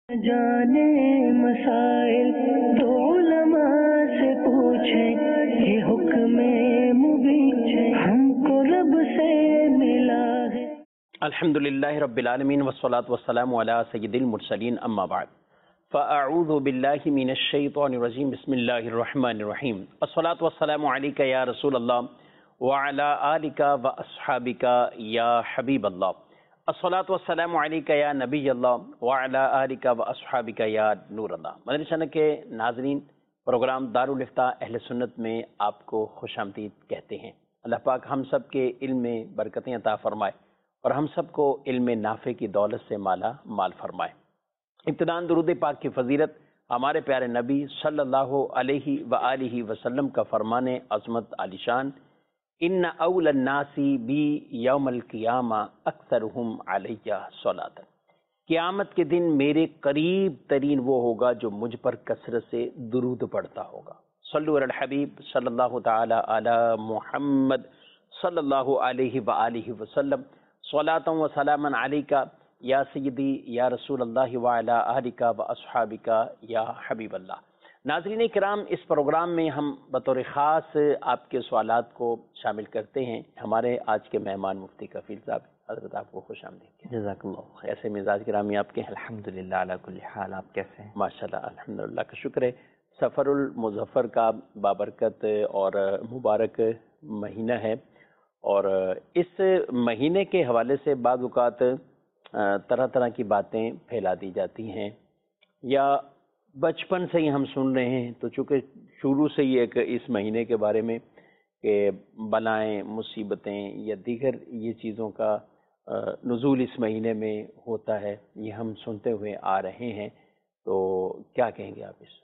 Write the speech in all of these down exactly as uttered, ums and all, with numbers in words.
जाने मसाइल तो उलमा से पूछें, ये हुक्म मुबीन हमको रब से मिला है। अल्हम्दुलिल्लाहि रब्बिल आलमीन वस्सलातु वस्सलामु अला सय्यिदिल मुरसलीन अम्मा बाद फ़अऊज़ु बिल्लाहि मिनश शैतानिर रजीम बिस्मिल्लाहिर रहमानिर रहीम अस्सलातु वस्सलामु अलैका या रसूल अल्लाह व अला आलिका व अस्हाबिका या हबीब अल्लाह अस्सलातु वस्सलामु अलैका या नबी अल्लाह व अला आलिका व अस्हाबिका या नूर अल्लाह। मदनी चैनल के नाज़रीन, प्रोग्राम दारुल इफ्ता अहले सुन्नत में आपको खुशामदीद कहते हैं। अल्लाह पाक हम सब के इल्म में बरकतें अता फरमाए और हम सबको इल्म नाफ़े की दौलत से माला माल फरमाए। इब्तिदान दुरूद पाक की फजीलत हमारे प्यारे नबी सल्लल्लाहु अलैहि व आलिहि वसल्लम का फरमाने अज़मत आलिशान, इन्ना औलन नासी बी यौमल क़ियामा अक्सरुहुम अलैया सलातन। क़यामत के दिन मेरे करीब तरीन वो होगा जो मुझ पर कसरत से दुरूद पढ़ता होगा। सल्लु अलल हबीब सल्लल्लाहु तआला अला मुहम्मद सल्लल्लाहु अलैहि व आलिहि वसल्लम सलातन व सलामन अलैका या सय्यदी या रसूल अल्लाह व अला आलिका व अस्हाबिका या हबीब अल्लाह। नाज़रीन किराम, इस प्रोग्राम में हम बतौर ख़ास आपके सवालात को शामिल करते हैं। हमारे आज के मेहमान मुफ्ती कफ़ील साहब, हज़रत आपको खुश आमदीद। जज़ाकल्लाह। ऐसे मिजाज किरामी आपके? अल्हम्दुलिल्लाह अला कुल्ली हाल। आप कैसे हैं? माशाल्लाह अल्हम्दुलिल्लाह का शुक्र है। सफ़रुल मुज़फ़्फ़र का बाबरकत और मुबारक महीना है और इस महीने के हवाले से बाज़ औक़ात तरह तरह की बातें फैला दी जाती हैं या बचपन से ही हम सुन रहे हैं। तो चूँकि शुरू से ही एक इस महीने के बारे में कि बलाएँ, मुसीबतें या दीगर ये चीज़ों का नुज़ूल इस महीने में होता है, ये हम सुनते हुए आ रहे हैं। तो क्या कहेंगे आप इस?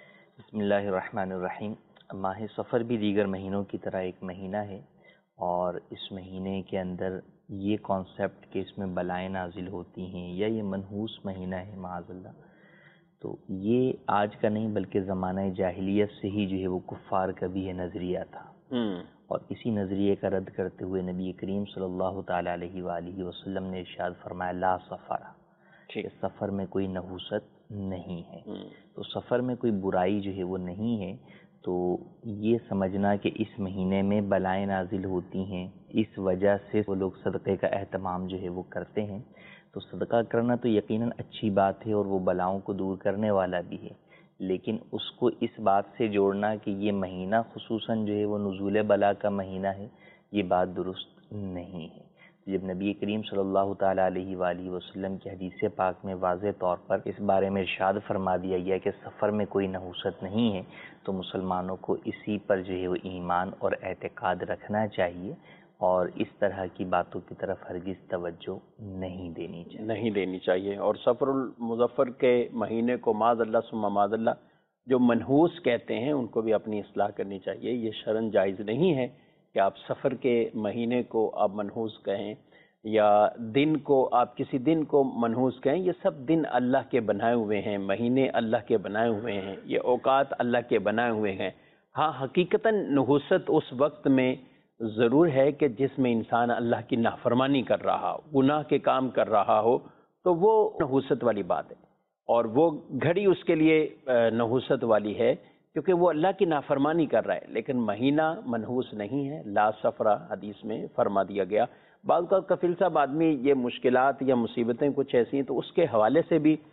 बिस्मिल्लाहिर्रहमानिर्रहीम। माह सफ़र भी दीगर महीनों की तरह एक महीना है और इस महीने के अंदर ये कॉन्सेप्ट कि इसमें बलाएँ नाजिल होती हैं या ये मनहूस महीना है माअज़ल्लाह, तो ये आज का नहीं बल्कि ज़माना जाहिलियत से ही जो है वो कुफ़ार का भी ये नज़रिया था। और इसी नज़रिए का रद्द करते हुए नबी करीम सल्लल्लाहु ताला अलैहि वालिहि वसल्लम ने इरशाद फरमाया, ला सफ़रा, कि सफ़र में कोई नहूसत नहीं है। तो सफ़र में कोई बुराई जो है वो नहीं है। तो ये समझना कि इस महीने में बलाएँ नाजिल होती हैं, इस वजह से वो लोग सदक़े का एहतमाम जो है वो करते हैं। तो सदका करना तो यकीनन अच्छी बात है और वो बलाओं को दूर करने वाला भी है, लेकिन उसको इस बात से जोड़ना कि ये महीना खुसूसन जो है वो नुज़ूल बला का महीना है, ये बात दुरुस्त नहीं है। जब नबी करीम सल्लल्लाहु ताला अलैहि वालिहि वसल्लम की हदीस पाक में वाज़ेह तौर पर इस बारे में इरशाद फरमा दिया गया कि सफ़र में कोई नहूसत नहीं है, तो मुसलमानों को इसी पर जो है वो ईमान और एतक़ाद रखना चाहिए और इस तरह की बातों की तरफ हरगिज़ तवज्जो नहीं देनी चाहिए नहीं देनी चाहिए। और सफ़रुल मुज़फ़्फ़र के महीने को माज़अल्लाह सुम्मा माज़अल्लाह जो मनहूस कहते हैं, उनको भी अपनी इस्लाह करनी चाहिए। ये शरन जायज़ नहीं है कि आप सफ़र के महीने को आप मनहूस कहें या दिन को आप किसी दिन को मनहूस कहें। ये सब दिन अल्लाह के बनाए हुए हैं, महीने अल्लाह के बनाए हुए हैं, ये औक़ात अल्लाह के बनाए हुए हैं। हाँ, हकीकतन नहूसत उस वक्त में ज़रूर है कि जिसमें इंसान अल्लाह की नाफरमानी कर रहा हो, गुनाह के काम कर रहा हो, तो वो नहूसत वाली बात है और वो घड़ी उसके लिए नहूसत वाली है क्योंकि वो अल्लाह की नाफरमानी कर रहा है। लेकिन महीना मनहूस नहीं है। ला सफ़रा हदीस में फरमा दिया गया। बाज़ का कफ़ील साहब, आदमी ये मुश्किलात या मुसीबतें कुछ ऐसी हैं तो उसके हवाले से भी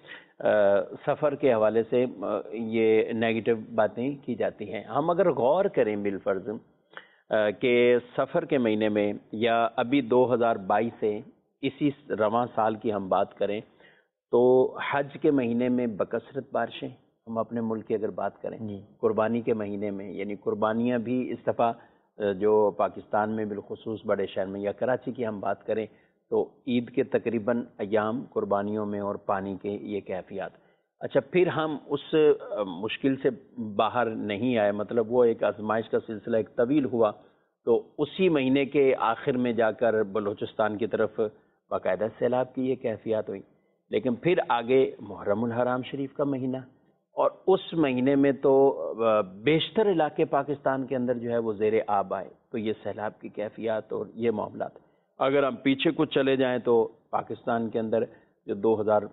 सफ़र के हवाले से आ, ये नेगेटिव बातें की जाती हैं। हम अगर गौर करें बिलफ़र्ज़ कि सफ़र के महीने में या अभी दो हज़ार बाईस से इसी रवां साल की हम बात करें तो हज के महीने में बकसरत बारिशें, हम अपने मुल्क की अगर बात करें कुर्बानी के महीने में, यानी कुर्बानियाँ भी इस दफ़ा जो पाकिस्तान में बिलखुसूस बड़े शहर में या कराची की हम बात करें तो ईद के तकरीबन अयाम कुर्बानियों में और पानी के ये कैफियत। अच्छा, फिर हम उस मुश्किल से बाहर नहीं आए, मतलब वो एक आजमाइश का सिलसिला एक तवील हुआ। तो उसी महीने के आखिर में जाकर बलूचिस्तान की तरफ बाकायदा सैलाब की ये कैफियत हुई। लेकिन फिर आगे मुहर्रमुल हराम शरीफ का महीना और उस महीने में तो बेशतर इलाके पाकिस्तान के अंदर जो है वो ज़ेर आब आए, तो ये सैलाब की कैफियत और ये मामलात। अगर हम पीछे कुछ चले जाएं तो पाकिस्तान के अंदर जो दो हज़ार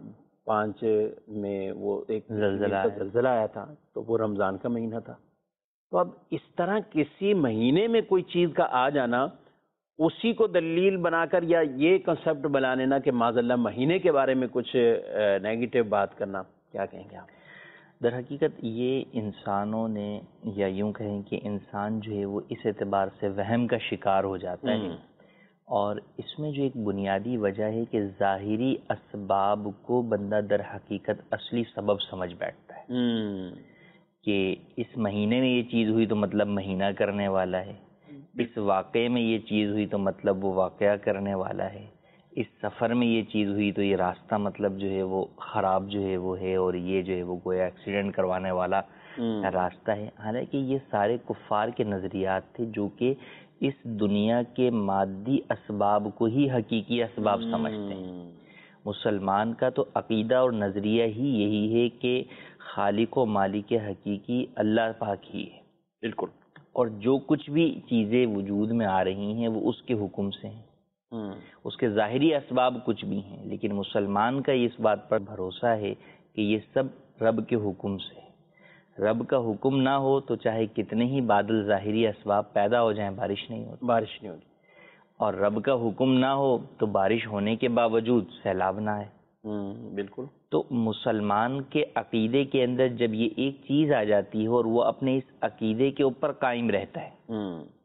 پانچ میں وہ ایک زلزلہ کا زلزلہ آیا تھا تو وہ رمضان کا مہینہ تھا. تو اب اس طرح کسی مہینے میں کوئی چیز کا آ جانا، اسی کو دلیل بنا کر یا یہ کنسپٹ بنا لینا کہ معاذ اللہ مہینے کے بارے میں کچھ نیگیٹو بات کرنا، کیا کہیں گے آپ؟ در حقیقت یہ انسانوں نے، یا یوں کہیں کہ انسان جو ہے وہ اس اعتبار سے وہم کا شکار ہو جاتا ہے، اور اس میں جو ایک بنیادی وجہ ہے کہ ظاہری اسباب کو بندہ در حقیقت اصلی سبب سمجھ بیٹھتا ہے کہ اس مہینے میں یہ چیز ہوئی تو مطلب مہینہ کرنے والا ہے، اس واقعے میں یہ چیز ہوئی تو مطلب وہ واقعہ کرنے والا ہے، اس سفر میں یہ چیز ہوئی تو یہ راستہ مطلب جو ہے وہ خراب جو ہے وہ ہے، اور یہ جو ہے وہ گویا ایکسیڈنٹ کروانے والا راستہ ہے. حالانکہ یہ سارے کفار کے نظریات تھے جو کہ اس دنیا کے مادی اسباب کو ہی حقیقی اسباب سمجھتے ہیں. مسلمان کا تو عقیدہ اور نظریہ ہی یہی ہے کہ خالق و مالک حقیقی اللہ پاک ہی ہے. بالکل. اور جو کچھ بھی چیزیں وجود میں آ رہی ہیں وہ اس کے حکم سے ہیں، اس کے ظاہری اسباب کچھ بھی ہیں، لیکن مسلمان کا اس بات پر بھروسہ ہے کہ یہ سب رب کے حکم سے ہے. رب کا حکم نہ ہو تو چاہے کتنے ہی بادل ظاہری اسباب پیدا ہو جائیں بارش نہیں ہوتی بارش نہیں ہوتی اور رب کا حکم نہ ہو تو بارش ہونے کے باوجود سیلاب نہ آئے. بالکل. تو مسلمان کے عقیدے کے اندر جب یہ ایک چیز آ جاتی ہے اور وہ اپنے اس عقیدے کے اوپر قائم رہتا ہے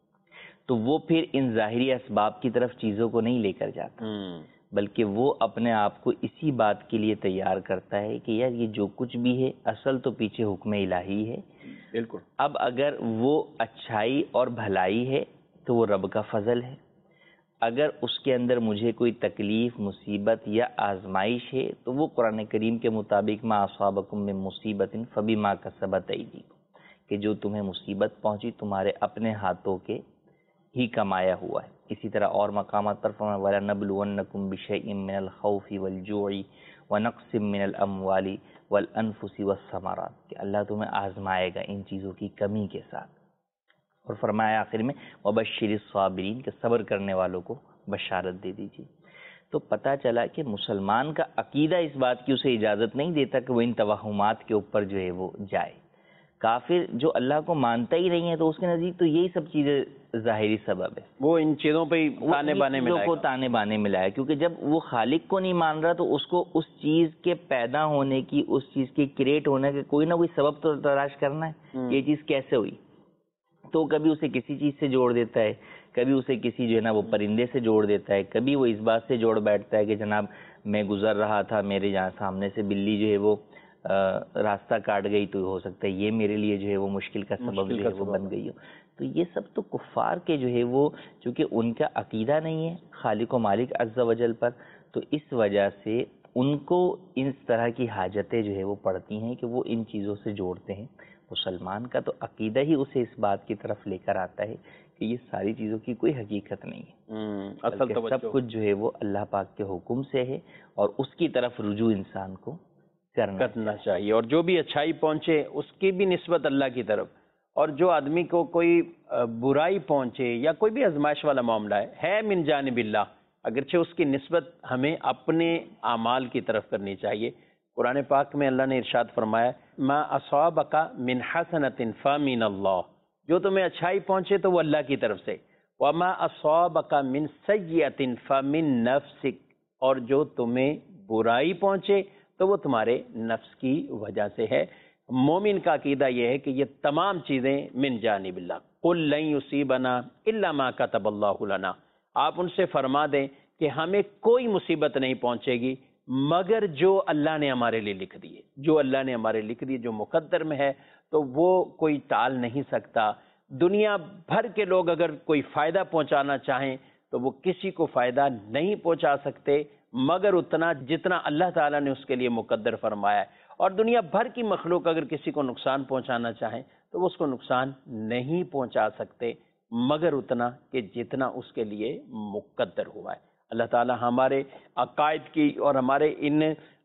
تو وہ پھر ان ظاہری اسباب کی طرف چیزوں کو نہیں لے کر جاتا، بلکہ وہ اپنے آپ کو اسی بات کے لیے تیار کرتا ہے کہ یار یہ جو کچھ بھی ہے اصل تو پیچھے حکم الہی ہے. بالکل. اب اگر وہ اچھائی اور بھلائی ہے تو وہ رب کا فضل ہے، اگر اس کے اندر مجھے کوئی تکلیف، مصیبت یا آزمائش ہے تو وہ قرآن کریم کے مطابق ما اصابکم من مصیبت فبما کسبت ایدیکم، کہ جو تمہیں مصیبت پہنچی تمہارے اپنے ہاتھوں کے ہی کمایا ہوا ہے. اسی طرح اور مقامات پر فرمایا وَلَنَبْلُوَنَّكُمْ بِشَيْءٍ مِّنَ الْخَوْفِ وَالْجُوعِ وَنَقْصٍ مِّنَ الْأَمْوَالِ وَالْأَنفُسِ وَالثَّمَرَاتِ، کہ اللہ تمہیں آزمائے گا ان چیزوں کی کمی کے ساتھ. اور فرمایا آخر میں وَبَشِّرِ الصَّابِرِينَ، کہ صبر کرنے والوں کو بشارت دے دیجیے. تو پتہ چلا کہ مسلمان کا عقیدہ اس بات کی اسے اجازت نہیں دیتا کہ وہ ان توہمات کے اوپر جو ہے وہ جائے. کافر جو اللہ کو مانتا ہی نہیں ہے تو اس کے نزدیک تو یہی سب چیزیں ظاہری سبب ہے، وہ ان چیزوں پہ تانے بانے میں کو تانے بانے میں لائے، کیونکہ جب وہ خالق کو نہیں مان رہا تو اس کو اس چیز کے پیدا ہونے کی، اس چیز کے کریٹ ہونے کے کوئی نہ کوئی سبب تو تلاش کرنا ہے. یہ چیز کیسے ہوئی؟ تو کبھی اسے کسی چیز سے جوڑ دیتا ہے، کبھی اسے کسی جو ہے نا وہ پرندے سے جوڑ دیتا ہے، کبھی وہ اس بات سے جوڑ بیٹھتا ہے کہ جناب میں گزر رہا تھا، میرے یہاں سامنے سے بلی جو ہے وہ راستہ کاٹ گئی تو ہو سکتا ہے یہ میرے لیے جو ہے وہ مشکل کا سبب جو ہے وہ بن گئی ہو. تو یہ سب تو کفار کے جو ہے وہ چونکہ ان کا عقیدہ نہیں ہے خالق و مالک عز و جل پر، تو اس وجہ سے ان کو اس طرح کی حاجتیں جو ہے وہ پڑتی ہیں کہ وہ ان چیزوں سے جوڑتے ہیں. مسلمان کا تو عقیدہ ہی اسے اس بات کی طرف لے کر آتا ہے کہ یہ ساری چیزوں کی کوئی حقیقت نہیں ہے، اصل سب کچھ جو ہے وہ اللہ پاک کے حکم سے ہے اور اس کی طرف رجوع انسان کو کرنا, کرنا چاہیے. اور جو بھی اچھائی پہنچے اس کی بھی نسبت اللہ کی طرف، اور جو آدمی کو کوئی برائی پہنچے یا کوئی بھی آزمائش والا معاملہ ہے ہے من جانب اللہ، اگرچہ اس کی نسبت ہمیں اپنے اعمال کی طرف کرنی چاہیے. قرآن پاک میں اللہ نے ارشاد فرمایا ما اصابک من حسنۃ فمن اللہ، جو تمہیں اچھائی پہنچے تو وہ اللہ کی طرف سے، وما اصابک من سیئۃ فمن نفسک، اور جو تمہیں برائی پہنچے تو وہ تمہارے نفس کی وجہ سے ہے. مومن کا عقیدہ یہ ہے کہ یہ تمام چیزیں من جانب اللہ. قل لن یصیبنا الا ما کتب اللہ لنا، آپ ان سے فرما دیں کہ ہمیں کوئی مصیبت نہیں پہنچے گی مگر جو اللہ نے ہمارے لیے لکھ دی ہے. جو اللہ نے ہمارے لکھ دی، جو مقدر میں ہے تو وہ کوئی ٹال نہیں سکتا. دنیا بھر کے لوگ اگر کوئی فائدہ پہنچانا چاہیں تو وہ کسی کو فائدہ نہیں پہنچا سکتے مگر اتنا جتنا اللہ تعالیٰ نے اس کے لیے مقدر فرمایا ہے. اور دنیا بھر کی مخلوق اگر کسی کو نقصان پہنچانا چاہیں تو وہ اس کو نقصان نہیں پہنچا سکتے مگر اتنا کہ جتنا اس کے لیے مقدر ہوا ہے. اللہ تعالیٰ ہمارے عقائد کی اور ہمارے ان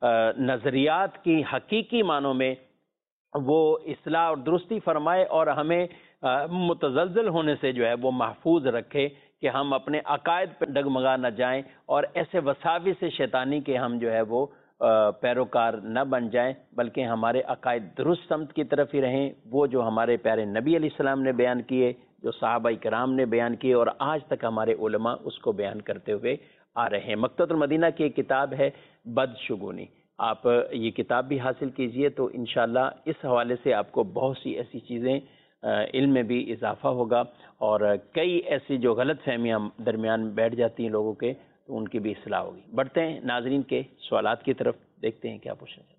نظریات کی حقیقی معنوں میں وہ اصلاح اور درستی فرمائے اور ہمیں متزلزل ہونے سے جو ہے وہ محفوظ رکھے کہ ہم اپنے عقائد پہ ڈگمگا نہ جائیں اور ایسے وساوس سے شیطانی کے ہم جو ہے وہ پیروکار نہ بن جائیں، بلکہ ہمارے عقائد درست سمت کی طرف ہی رہیں، وہ جو ہمارے پیارے نبی علیہ السلام نے بیان کیے، جو صحابہ کرام نے بیان کیے، اور آج تک ہمارے علماء اس کو بیان کرتے ہوئے آ رہے ہیں۔ مکتبۃ المدینہ کی ایک کتاب ہے بدشگونی، آپ یہ کتاب بھی حاصل کیجئے تو انشاءاللہ اس حوالے سے آپ کو بہت سی ایسی چیزیں علم میں بھی اضافہ ہوگا، اور کئی ایسی جو غلط فہمیاں درمیان بیٹھ جاتی ہیں لوگوں کے، تو ان کی بھی اصلاح ہوگی۔ بڑھتے ہیں ناظرین کے سوالات کی طرف، دیکھتے ہیں کیا پوچھنا چاہتے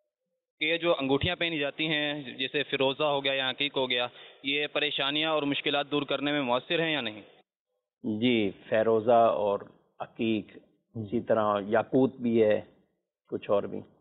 ہیں۔ یہ جو انگوٹھیاں پہنی جاتی ہیں جیسے فیروزہ ہو گیا یا عقیق ہو گیا، یہ پریشانیاں اور مشکلات دور کرنے میں مؤثر ہیں یا نہیں؟ جی، فیروزہ اور عقیق، اسی طرح یاقوت بھی ہے، کچھ اور بھی۔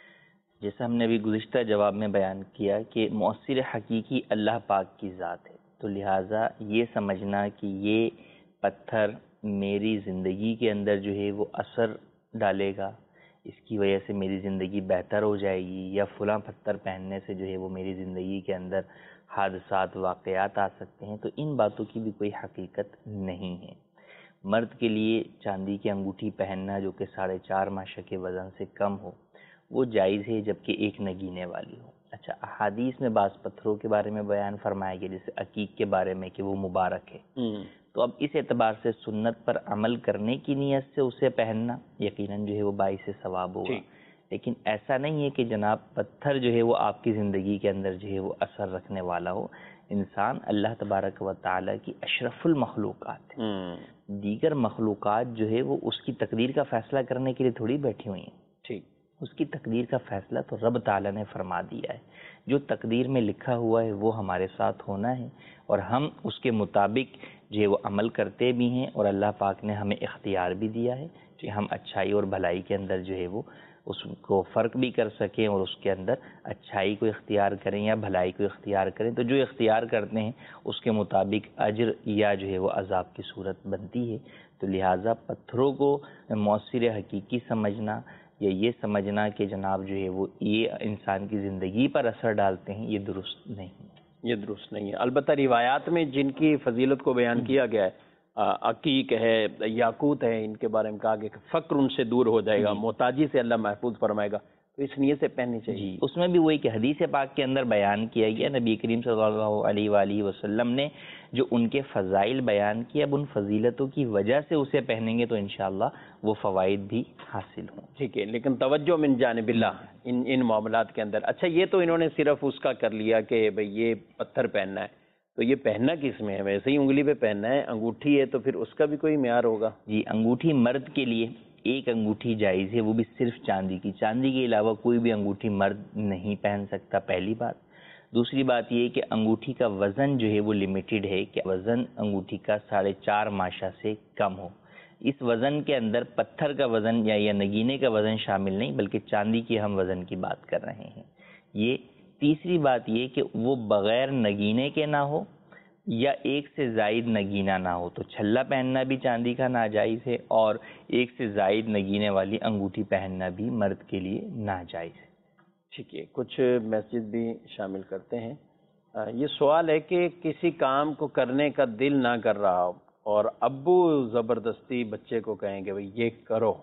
جیسا ہم نے ابھی گزشتہ جواب میں بیان کیا کہ مؤثر حقیقی اللہ پاک کی ذات ہے، تو لہٰذا یہ سمجھنا کہ یہ پتھر میری زندگی کے اندر جو ہے وہ اثر ڈالے گا، اس کی وجہ سے میری زندگی بہتر ہو جائے گی، یا فلاں پتھر پہننے سے جو ہے وہ میری زندگی کے اندر حادثات واقعات آ سکتے ہیں، تو ان باتوں کی بھی کوئی حقیقت نہیں ہے۔ مرد کے لیے چاندی کی انگوٹھی پہننا جو کہ ساڑھے چار ماشہ کے وزن سے کم ہو وہ جائز ہے، جبکہ ایک نگینے والی ہو۔ اچھا، احادیث میں بعض پتھروں کے بارے میں بیان فرمایا گیا، جیسے عقیق کے بارے میں کہ وہ مبارک ہے، تو اب اس اعتبار سے سنت پر عمل کرنے کی نیت سے اسے پہننا یقیناً جو ہے وہ باعث ثواب ہوگا، لیکن ایسا نہیں ہے کہ جناب پتھر جو ہے وہ آپ کی زندگی کے اندر جو ہے وہ اثر رکھنے والا ہو۔ انسان اللہ تبارک و تعالیٰ کی اشرف المخلوقات ہے، دیگر مخلوقات جو ہے وہ اس کی تقدیر کا فیصلہ کرنے کے لیے تھوڑی بیٹھی ہوئی ہیں، ٹھیک، اس کی تقدیر کا فیصلہ تو رب تعالیٰ نے فرما دیا ہے، جو تقدیر میں لکھا ہوا ہے وہ ہمارے ساتھ ہونا ہے، اور ہم اس کے مطابق جو ہے وہ عمل کرتے بھی ہیں، اور اللہ پاک نے ہمیں اختیار بھی دیا ہے کہ ہم اچھائی اور بھلائی کے اندر جو ہے وہ اس کو فرق بھی کر سکیں، اور اس کے اندر اچھائی کو اختیار کریں یا بھلائی کو اختیار کریں، تو جو اختیار کرتے ہیں اس کے مطابق اجر یا جو ہے وہ عذاب کی صورت بنتی ہے۔ تو لہٰذا پتھروں کو مؤثر حقیقی سمجھنا یا یہ سمجھنا کہ جناب جو ہے وہ یہ انسان کی زندگی پر اثر ڈالتے ہیں، یہ درست نہیں ہے، یہ درست نہیں ہے۔ البتہ روایات میں جن کی فضیلت کو بیان کیا گیا ہے، عقیق ہے، یاقوت ہے، ان کے بارے میں کہا گیا کہ فقر ان سے دور ہو جائے گا، محتاجی سے اللہ محفوظ فرمائے گا، تو اس نیت سے پہننی چاہیے۔ جی، اس میں بھی وہی کہ حدیث پاک کے اندر بیان کیا گیا، نبی کریم صلی اللہ علیہ وآلہ وسلم نے جو ان کے فضائل بیان کیے، اب ان فضیلتوں کی وجہ سے اسے پہنیں گے تو انشاءاللہ وہ فوائد بھی حاصل ہوں۔ ٹھیک ہے، لیکن توجہ من جانب اللہ ان ان معاملات کے اندر۔ اچھا، یہ تو انہوں نے صرف اس کا کر لیا کہ بھئی یہ پتھر پہننا ہے، تو یہ پہننا کس میں ہے؟ ویسے ہی انگلی پہ پہننا ہے، انگوٹھی ہے تو پھر اس کا بھی کوئی معیار ہوگا؟ جی، انگوٹھی مرد کے لیے ایک انگوٹھی جائز ہے، وہ بھی صرف چاندی کی، چاندی کے علاوہ کوئی بھی انگوٹھی مرد نہیں پہن سکتا، پہلی بات۔ دوسری بات یہ کہ انگوٹھی کا وزن جو ہے وہ لمیٹڈ ہے، کہ وزن انگوٹھی کا ساڑھے چار ماشہ سے کم ہو۔ اس وزن کے اندر پتھر کا وزن یا یا نگینے کا وزن شامل نہیں، بلکہ چاندی کے ہم وزن کی بات کر رہے ہیں۔ یہ تیسری بات یہ کہ وہ بغیر نگینے کے نہ ہو یا ایک سے زائد نگینہ نہ ہو، تو چھلا پہننا بھی چاندی کا ناجائز ہے، اور ایک سے زائد نگینے والی انگوٹھی پہننا بھی مرد کے لیے ناجائز ہے۔ ٹھیک ہے، کچھ میسیج بھی شامل کرتے ہیں۔ یہ سوال ہے کہ کسی کام کو کرنے کا دل نہ کر رہا ہو اور ابو زبردستی بچے کو کہیں کہ بھئی یہ کرو،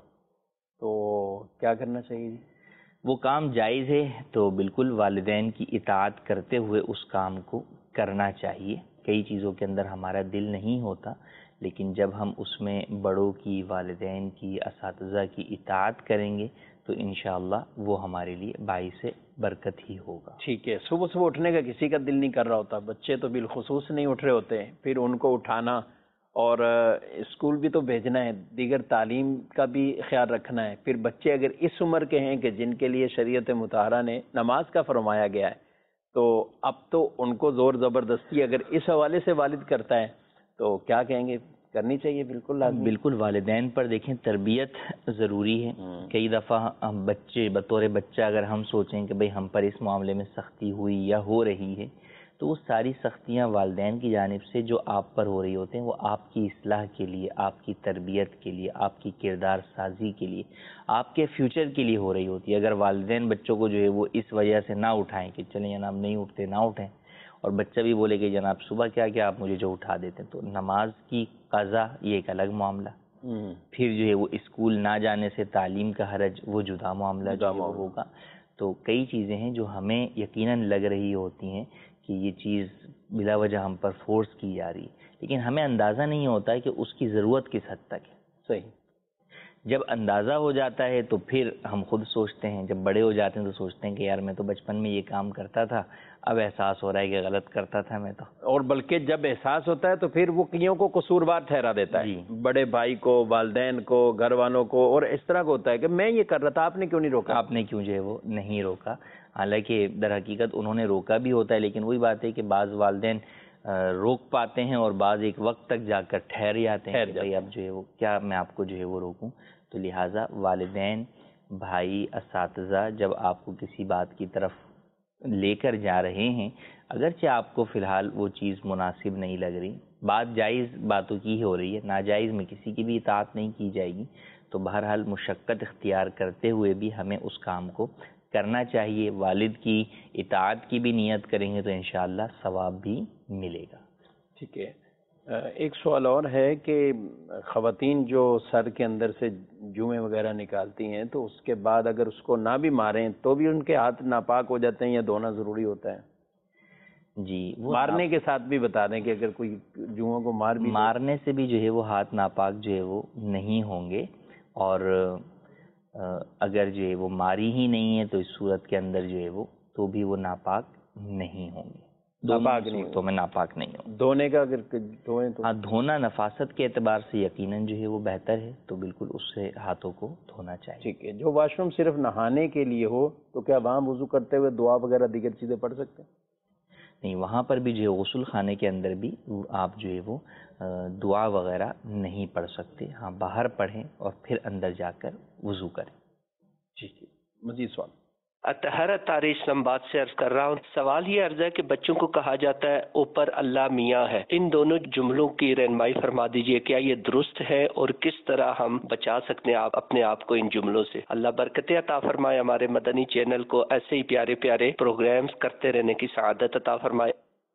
تو کیا کرنا چاہیے؟ وہ کام جائز ہے تو بالکل والدین کی اطاعت کرتے ہوئے اس کام کو کرنا چاہیے۔ کئی چیزوں کے اندر ہمارا دل نہیں ہوتا، لیکن جب ہم اس میں بڑوں کی، والدین کی، اساتذہ کی اطاعت کریں گے تو انشاءاللہ وہ ہمارے لیے باعث برکت ہی ہوگا۔ ٹھیک ہے، صبح صبح اٹھنے کا کسی کا دل نہیں کر رہا ہوتا، بچے تو بالخصوص نہیں اٹھ رہے ہوتے ہیں، پھر ان کو اٹھانا اور اسکول بھی تو بھیجنا ہے، دیگر تعلیم کا بھی خیال رکھنا ہے۔ پھر بچے اگر اس عمر کے ہیں کہ جن کے لیے شریعت مطہرہ نے نماز کا فرمایا گیا ہے، تو اب تو ان کو زور زبردستی اگر اس حوالے سے والد کرتا ہے تو کیا کہیں گے؟ کرنی چاہیے بالکل لازمی۔ بالکل، والدین پر دیکھیں تربیت ضروری ہے۔ کئی دفعہ ہم بچے بطور بچہ اگر ہم سوچیں کہ بھئی ہم پر اس معاملے میں سختی ہوئی یا ہو رہی ہے، تو وہ ساری سختیاں والدین کی جانب سے جو آپ پر ہو رہی ہوتے ہیں وہ آپ کی اصلاح کے لیے، آپ کی تربیت کے لیے، آپ کی کردار سازی کے لیے، آپ کے فیوچر کے لیے ہو رہی ہوتی ہے۔ اگر والدین بچوں کو جو ہے وہ اس وجہ سے نہ اٹھائیں کہ چلیں جناب نہیں اٹھتے نہ اٹھیں، اور بچہ بھی بولے کہ جناب صبح کیا کیا آپ مجھے جو اٹھا دیتے ہیں، تو نماز کی قضا یہ ایک الگ معاملہ، پھر جو ہے وہ اسکول نہ جانے سے تعلیم کا حرج، وہ جدا معاملہ جو ہے وہ ہوگا. تو کئی چیزیں ہیں جو ہمیں یقیناً لگ رہی ہوتی ہیں کہ یہ چیز بلا وجہ ہم پر فورس کی جا رہی ہے، لیکن ہمیں اندازہ نہیں ہوتا ہے کہ اس کی ضرورت کس حد تک ہے. صحیح. جب اندازہ ہو جاتا ہے تو پھر ہم خود سوچتے ہیں، جب بڑے ہو جاتے ہیں تو سوچتے ہیں کہ یار میں تو بچپن میں یہ کام کرتا تھا، اب احساس ہو رہا ہے کہ غلط کرتا تھا میں تو. اور بلکہ جب احساس ہوتا ہے تو پھر وہ کئیوں کو قصوروار ٹھہرا دیتا ہے. جی. بڑے بھائی کو، والدین کو، گھر والوں کو، اور اس طرح کا ہوتا ہے کہ میں یہ کر رہا تھا، آپ نے کیوں نہیں روکا؟ آپ نے کیوں جو ہے وہ نہیں روکا. حالانکہ در حقیقت انہوں نے روکا بھی ہوتا ہے، لیکن وہی بات ہے کہ بعض والدین روک پاتے ہیں اور بعض ایک وقت تک جا کر ٹھہر جاتے ہیں کہ بھائی اب جو ہے وہ کیا میں آپ کو جو ہے وہ روکوں. تو لہٰذا والدین، بھائی، اساتذہ جب آپ کو کسی بات کی طرف لے کر جا رہے ہیں، اگرچہ آپ کو فی الحال وہ چیز مناسب نہیں لگ رہی، بات جائز باتوں کی ہی ہو رہی ہے، ناجائز میں کسی کی بھی اطاعت نہیں کی جائے گی، تو بہرحال مشقت اختیار کرتے ہوئے بھی ہمیں اس کام کو کرنا چاہیے. والد کی اطاعت کی بھی نیت کریں گے تو انشاءاللہ ثواب بھی ملے گا. ٹھیک ہے. ایک سوال اور ہے کہ خواتین جو سر کے اندر سے جوئیں وغیرہ نکالتی ہیں تو اس کے بعد اگر اس کو نہ بھی ماریں تو بھی ان کے ہاتھ ناپاک ہو جاتے ہیں یا دھونا ضروری ہوتا ہے؟ جی. وہ مارنے کے ساتھ بھی بتا دیں کہ اگر کوئی جوؤں کو مار بھی مارنے سے بھی جو ہے وہ ہاتھ ناپاک جو ہے وہ نہیں ہوں گے، اور اگر جو ہے وہ ماری ہی نہیں ہے تو اس صورت کے اندر جو ہے وہ تو بھی وہ ناپاک نہیں ہوں گے. ناپاک نہیں تو میں ناپاک نہیں ہوں. دھونے کا اگر دھوئیں تو ہاں، دھونا نفاست کے اعتبار سے یقیناً جو ہے وہ بہتر ہے، تو بالکل اس سے ہاتھوں کو دھونا چاہیے. ٹھیک ہے. جو واش روم صرف نہانے کے لیے ہو تو کیا وہاں وضو کرتے ہوئے دعا وغیرہ دیگر چیزیں پڑھ سکتے ہیں؟ نہیں، وہاں پر بھی جو ہے غسل خانے کے اندر بھی آپ جو ہے وہ دعا وغیرہ نہیں پڑھ سکتے. ہاں، باہر پڑھیں اور پھر اندر جا کر وضو کریں. ٹھیک ہے. مزید سوال. اطہر طارق اسلام آباد سے عرض کر رہا ہوں. سوال یہ عرض ہے کہ بچوں کو کہا جاتا ہے اوپر اللہ میاں ہے، ان دونوں جملوں کی رہنمائی فرما دیجئے، کیا یہ درست ہے اور کس طرح ہم بچا سکتے ہیں آپ اپنے آپ کو ان جملوں سے؟ اللہ برکت عطا فرمائے، ہمارے مدنی چینل کو ایسے ہی پیارے پیارے پروگرامز کرتے رہنے کی سعادت عطا فرمائے.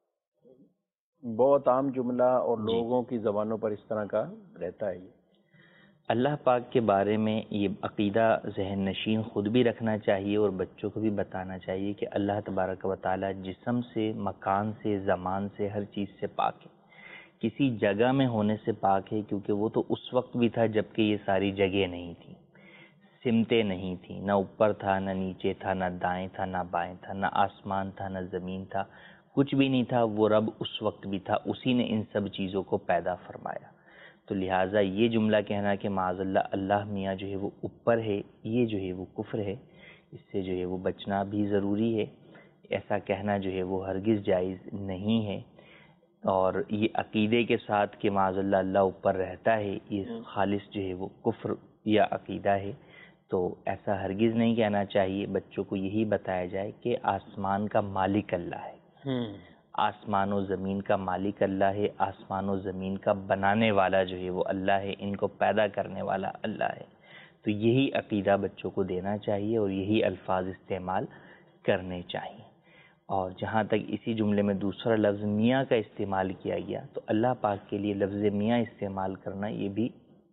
بہت عام جملہ اور لوگوں کی زبانوں پر اس طرح کا رہتا ہے. اللہ پاک کے بارے میں یہ عقیدہ ذہن نشین خود بھی رکھنا چاہیے اور بچوں کو بھی بتانا چاہیے کہ اللہ تبارک و تعالی جسم سے، مکان سے، زمان سے، ہر چیز سے پاک ہے. کسی جگہ میں ہونے سے پاک ہے کیونکہ وہ تو اس وقت بھی تھا جب کہ یہ ساری جگہ نہیں تھی، سمتیں نہیں تھیں، نہ اوپر تھا، نہ نیچے تھا، نہ دائیں تھا، نہ بائیں تھا، نہ آسمان تھا، نہ زمین تھا، کچھ بھی نہیں تھا. وہ رب اس وقت بھی تھا، اسی نے ان سب چیزوں کو پیدا فرمایا. تو لہٰذا یہ جملہ کہنا کہ معاذ اللہ اللہ میاں جو ہے وہ اوپر ہے، یہ جو ہے وہ کفر ہے، اس سے جو ہے وہ بچنا بھی ضروری ہے. ایسا کہنا جو ہے وہ ہرگز جائز نہیں ہے. اور یہ عقیدے کے ساتھ کہ معاذ اللہ اللہ اوپر رہتا ہے، یہ خالص جو ہے وہ کفر یا عقیدہ ہے. تو ایسا ہرگز نہیں کہنا چاہیے. بچوں کو یہی بتایا جائے کہ آسمان کا مالک اللہ ہے، آسمان و زمین کا مالک اللہ ہے، آسمان و زمین کا بنانے والا جو ہے وہ اللہ ہے، ان کو پیدا کرنے والا اللہ ہے. تو یہی عقیدہ بچوں کو دینا چاہیے اور یہی الفاظ استعمال کرنے چاہیے. اور جہاں تک اسی جملے میں دوسرا لفظ میاں کا استعمال کیا گیا تو اللہ پاک کے لیے لفظ میاں استعمال کرنا یہ بھی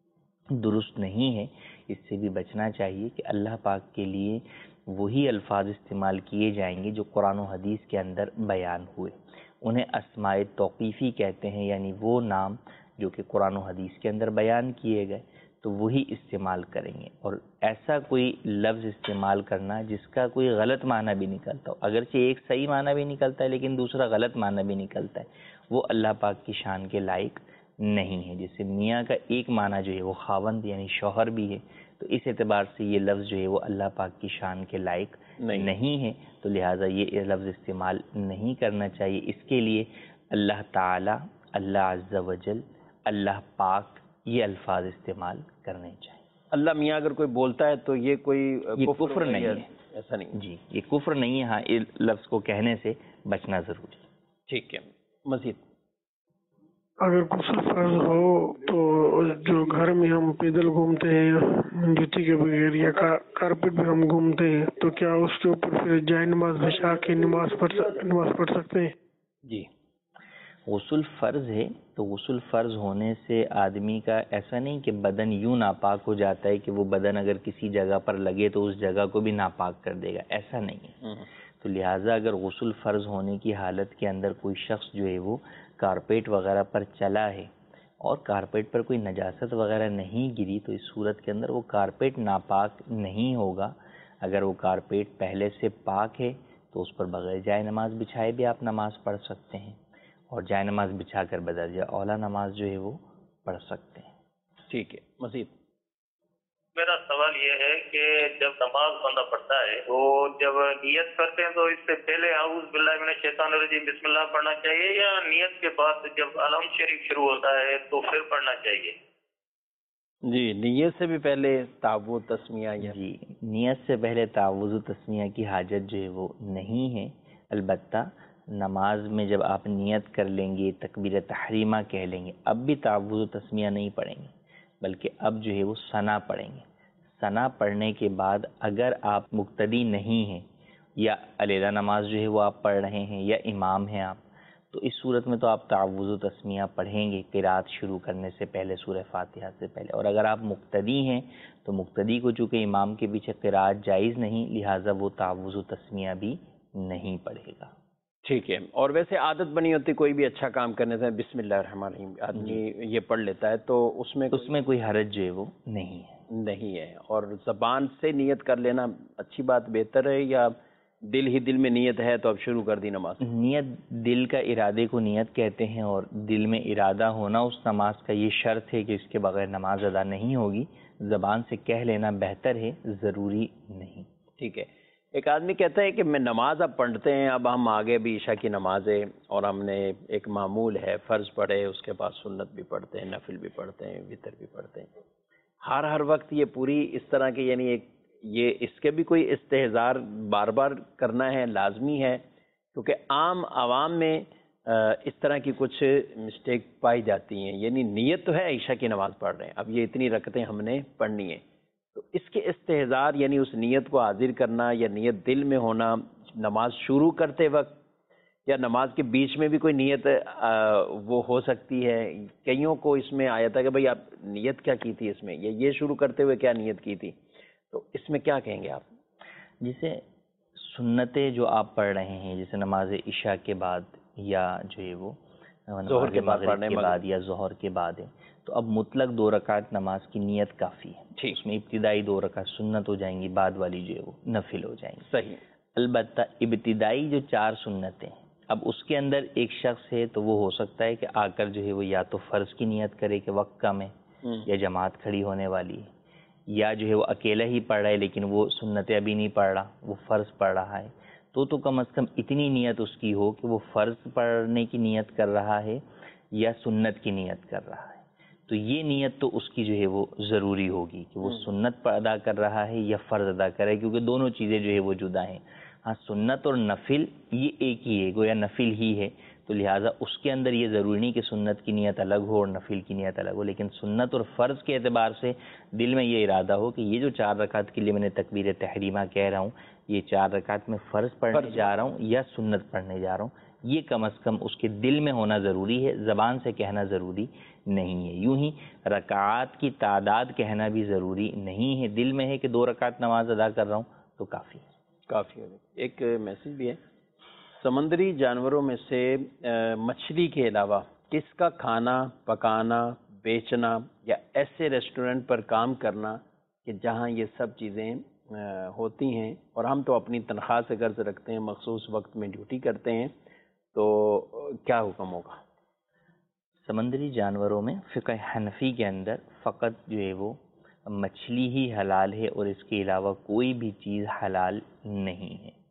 درست نہیں ہے. اس سے بھی بچنا چاہیے کہ اللہ پاک کے لیے وہی الفاظ استعمال کیے جائیں گے جو قرآن و حدیث کے اندر بیان ہوئے. انہیں اسماء توقیفی کہتے ہیں، یعنی وہ نام جو کہ قرآن و حدیث کے اندر بیان کیے گئے تو وہی استعمال کریں گے. اور ایسا کوئی لفظ استعمال کرنا جس کا کوئی غلط معنی بھی نکلتا ہو، اگرچہ ایک صحیح معنی بھی نکلتا ہے لیکن دوسرا غلط معنی بھی نکلتا ہے، وہ اللہ پاک کی شان کے لائق نہیں ہے. جیسے میاں کا ایک معنی جو ہے وہ خاوند یعنی شوہر بھی ہے، تو اس اعتبار سے یہ لفظ جو ہے وہ اللہ پاک کی شان کے لائق نہیں, نہیں ہے. تو لہٰذا یہ لفظ استعمال نہیں کرنا چاہیے. اس کے لیے اللہ تعالی، اللہ عز و جل، اللہ پاک، یہ الفاظ استعمال کرنے چاہیے. اللہ میاں اگر کوئی بولتا ہے تو یہ کوئی یہ کفر نہیں ہے، ایسا نہیں جی یہ کفر نہیں ہے. ہاں، اس لفظ کو کہنے سے بچنا ضروری ہے. ٹھیک ہے. مزید. اگر غسل فرض ہو تو جو گھر میں ہم پیدل گھومتے ہیں جوتی کے بغیر یا کارپیٹ پہ ہم گھومتے ہیں تو کیا اس کے اوپر پھر جائے نماز بچھا کے نماز پڑھ نماز پڑھ سکتے ہیں؟ جی غسل فرض ہے تو غسل فرض ہونے سے آدمی کا ایسا نہیں کہ بدن یوں ناپاک ہو جاتا ہے کہ وہ بدن اگر کسی جگہ پر لگے تو اس جگہ کو بھی ناپاک کر دے گا، ایسا نہیں ہے. تو لہٰذا اگر غسل فرض ہونے کی حالت کے اندر کوئی شخص جو ہے وہ کارپیٹ وغیرہ پر چلا ہے اور کارپیٹ پر کوئی نجاست وغیرہ نہیں گری تو اس صورت کے اندر وہ کارپیٹ ناپاک نہیں ہوگا. اگر وہ کارپیٹ پہلے سے پاک ہے تو اس پر بغیر جائے نماز بچھائے بھی آپ نماز پڑھ سکتے ہیں اور جائے نماز بچھا کر بدرجہ اولا نماز جو ہے وہ پڑھ سکتے ہیں. ٹھیک ہے. مزید میرا سوال یہ ہے کہ جب نماز بندہ پڑھتا ہے تو جب نیت کرتے ہیں تو اس سے پہلے اعوذ باللہ من الشیطان الرجیم بسم اللہ پڑھنا چاہیے یا نیت کے بعد جب علم شریف شروع ہوتا ہے تو پھر پڑھنا چاہیے؟ جی نیت سے بھی پہلے تعوذ تسمیہ یا جی نیت سے پہلے تعوذ و تسمیہ کی حاجت جو ہے وہ نہیں ہے. البتہ نماز میں جب آپ نیت کر لیں گے تکبیر تحریمہ کہہ لیں گے اب بھی تعوذ و تسمیہ نہیں پڑھیں گے بلکہ اب جو ہے وہ ثنا پڑھیں گے. ثنا پڑھنے کے بعد اگر آپ مقتدی نہیں ہیں یا علیحدہ نماز جو ہے وہ آپ پڑھ رہے ہیں یا امام ہیں آپ تو اس صورت میں تو آپ تعوذ و تسمیہ پڑھیں گے قرات شروع کرنے سے پہلے سورہ فاتحہ سے پہلے. اور اگر آپ مقتدی ہیں تو مقتدی کو چونکہ امام کے پیچھے قرات جائز نہیں لہٰذا وہ تعوذ و تسمیہ بھی نہیں پڑھے گا. ٹھیک ہے. اور ویسے عادت بنی ہوتی کوئی بھی اچھا کام کرنے سے بسم اللہ الرحمن الرحیم آدمی یہ پڑھ لیتا ہے تو اس میں اس میں کوئی حرج جو ہے وہ نہیں ہے نہیں ہے. اور زبان سے نیت کر لینا اچھی بات بہتر ہے یا دل ہی دل میں نیت ہے تو اب شروع کر دی نماز؟ نیت دل کا ارادے کو نیت کہتے ہیں اور دل میں ارادہ ہونا اس نماز کا یہ شرط ہے کہ اس کے بغیر نماز ادا نہیں ہوگی. زبان سے کہہ لینا بہتر ہے ضروری نہیں. ٹھیک ہے. ایک آدمی کہتا ہے کہ میں نماز اب پڑھتے ہیں اب ہم آگے بھی عشاء کی نماز ہے اور ہم نے ایک معمول ہے فرض پڑھے اس کے بعد سنت بھی پڑھتے ہیں نفل بھی پڑھتے ہیں وتر بھی پڑھتے ہیں ہر ہر وقت یہ پوری اس طرح کے یعنی ایک یہ اس کے بھی کوئی استحضار بار بار کرنا ہے لازمی ہے کیونکہ عام عوام میں اس طرح کی کچھ مسٹیک پائی جاتی ہیں. یعنی نیت تو ہے عشاء کی نماز پڑھ رہے ہیں اب یہ اتنی رکعتیں ہم نے پڑھنی ہے تو اس کے استحضار یعنی اس نیت کو حاضر کرنا یا نیت دل میں ہونا نماز شروع کرتے وقت یا نماز کے بیچ میں بھی کوئی نیت وہ ہو سکتی ہے. کئیوں کو اس میں آیا تھا کہ بھئی آپ نیت کیا کی تھی اس میں یا یہ شروع کرتے ہوئے کیا نیت کی تھی تو اس میں کیا کہیں گے آپ؟ جسے سنتیں جو آپ پڑھ رہے ہیں جیسے نماز عشاء کے بعد یا جو ہے وہ ظہر کے بعد پڑھنے کے بعد یا ظہر کے بعد ہے تو اب مطلق دو رکعت نماز کی نیت کافی ہے. اس میں ابتدائی دو رکعت سنت ہو جائیں گی بعد والی جو ہے وہ نفل ہو جائیں گی. صحیح. البتہ ابتدائی جو چار سنتیں ہیں اب اس کے اندر ایک شخص ہے تو وہ ہو سکتا ہے کہ آ کر جو ہے وہ یا تو فرض کی نیت کرے کہ وقت کم ہے یا جماعت کھڑی ہونے والی ہے یا جو ہے وہ اکیلا ہی پڑھ رہا ہے لیکن وہ سنتیں ابھی نہیں پڑھ رہا وہ فرض پڑھ رہا ہے تو تو کم از کم اتنی نیت اس کی ہو کہ وہ فرض پڑھنے کی نیت کر رہا ہے یا سنت کی نیت کر رہا ہے تو یہ نیت تو اس کی جو ہے وہ ضروری ہوگی کہ وہ سنت پر ادا کر رہا ہے یا فرض ادا کر رہا ہے کیونکہ دونوں چیزیں جو ہے وہ جدا ہیں. ہاں سنت اور نفل یہ ایک ہی ہے گویا نفل ہی ہے تو لہٰذا اس کے اندر یہ ضروری نہیں کہ سنت کی نیت الگ ہو اور نفل کی نیت الگ ہو لیکن سنت اور فرض کے اعتبار سے دل میں یہ ارادہ ہو کہ یہ جو چار رکعت کے لیے میں نے تکبیر تحریمہ کہہ رہا ہوں یہ چار رکعت میں فرض پڑھنے جا رہا ہوں یا سنت پڑھنے جا رہا ہوں یہ کم از کم اس کے دل میں ہونا ضروری ہے زبان سے کہنا ضروری نہیں ہے. یوں ہی رکعات کی تعداد کہنا بھی ضروری نہیں ہے دل میں ہے کہ دو رکعت نماز ادا کر رہا ہوں تو کافی ہے کافی ہے. ایک میسج بھی ہے سمندری جانوروں میں سے مچھلی کے علاوہ کس کا کھانا پکانا بیچنا یا ایسے ریسٹورنٹ پر کام کرنا کہ جہاں یہ سب چیزیں ہوتی ہیں اور ہم تو اپنی تنخواہ سے قرض رکھتے ہیں مخصوص وقت میں ڈیوٹی کرتے ہیں تو کیا حکم ہوگا؟ سمندری جانوروں میں فقہ حنفی کے اندر فقط جو ہے وہ مچھلی ہی حلال ہے اور اس کے علاوہ کوئی بھی چیز حلال نہیں ہے.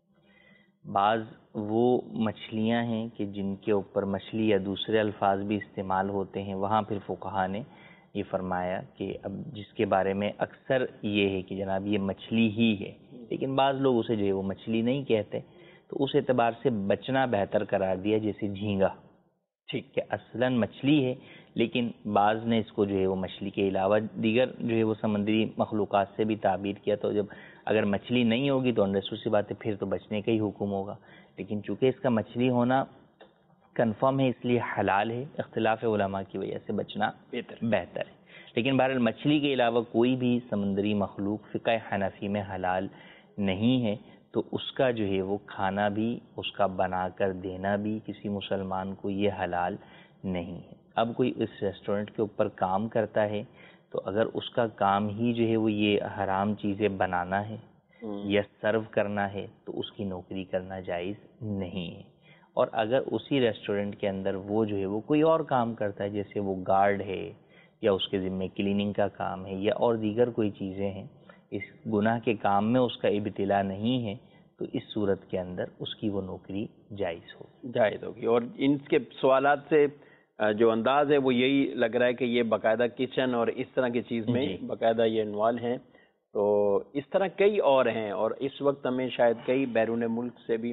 بعض وہ مچھلیاں ہیں کہ جن کے اوپر مچھلی یا دوسرے الفاظ بھی استعمال ہوتے ہیں وہاں پھر فقہا نے یہ فرمایا کہ اب جس کے بارے میں اکثر یہ ہے کہ جناب یہ مچھلی ہی ہے لیکن بعض لوگ اسے جو ہے وہ مچھلی نہیں کہتے تو اس اعتبار سے بچنا بہتر قرار دیا جیسے جھینگا ٹھیک کہ اصلاً مچھلی ہے لیکن بعض نے اس کو جو ہے وہ مچھلی کے علاوہ دیگر جو ہے وہ سمندری مخلوقات سے بھی تعبیر کیا تو جب اگر مچھلی نہیں ہوگی تو انڈرسٹوڈ سی بات ہے پھر تو بچنے کا ہی حکم ہوگا لیکن چونکہ اس کا مچھلی ہونا کنفرم ہے اس لیے حلال ہے، اختلاف علماء کی وجہ سے بچنا بہتر بہتر ہے۔ لیکن بہرحال مچھلی کے علاوہ کوئی بھی سمندری مخلوق فقہ حنفی میں حلال نہیں ہے، تو اس کا جو ہے وہ کھانا بھی، اس کا بنا کر دینا بھی کسی مسلمان کو یہ حلال نہیں ہے۔ اب کوئی اس ریسٹورنٹ کے اوپر کام کرتا ہے تو اگر اس کا کام ہی جو ہے وہ یہ حرام چیزیں بنانا ہے یا سرو کرنا ہے تو اس کی نوکری کرنا جائز نہیں ہے۔ اور اگر اسی ریسٹورنٹ کے اندر وہ جو ہے وہ کوئی اور کام کرتا ہے، جیسے وہ گارڈ ہے یا اس کے ذمہ کلیننگ کا کام ہے یا اور دیگر کوئی چیزیں ہیں، اس گناہ کے کام میں اس کا ابتلا نہیں ہے، تو اس صورت کے اندر اس کی وہ نوکری جائز ہوگی جائز ہوگی۔ اور ان کے سوالات سے جو انداز ہے وہ یہی لگ رہا ہے کہ یہ باقاعدہ کچن اور اس طرح کی چیز میں باقاعدہ یہ انوالو ہیں، تو اس طرح کئی اور ہیں، اور اس وقت ہمیں شاید کئی بیرون ملک سے بھی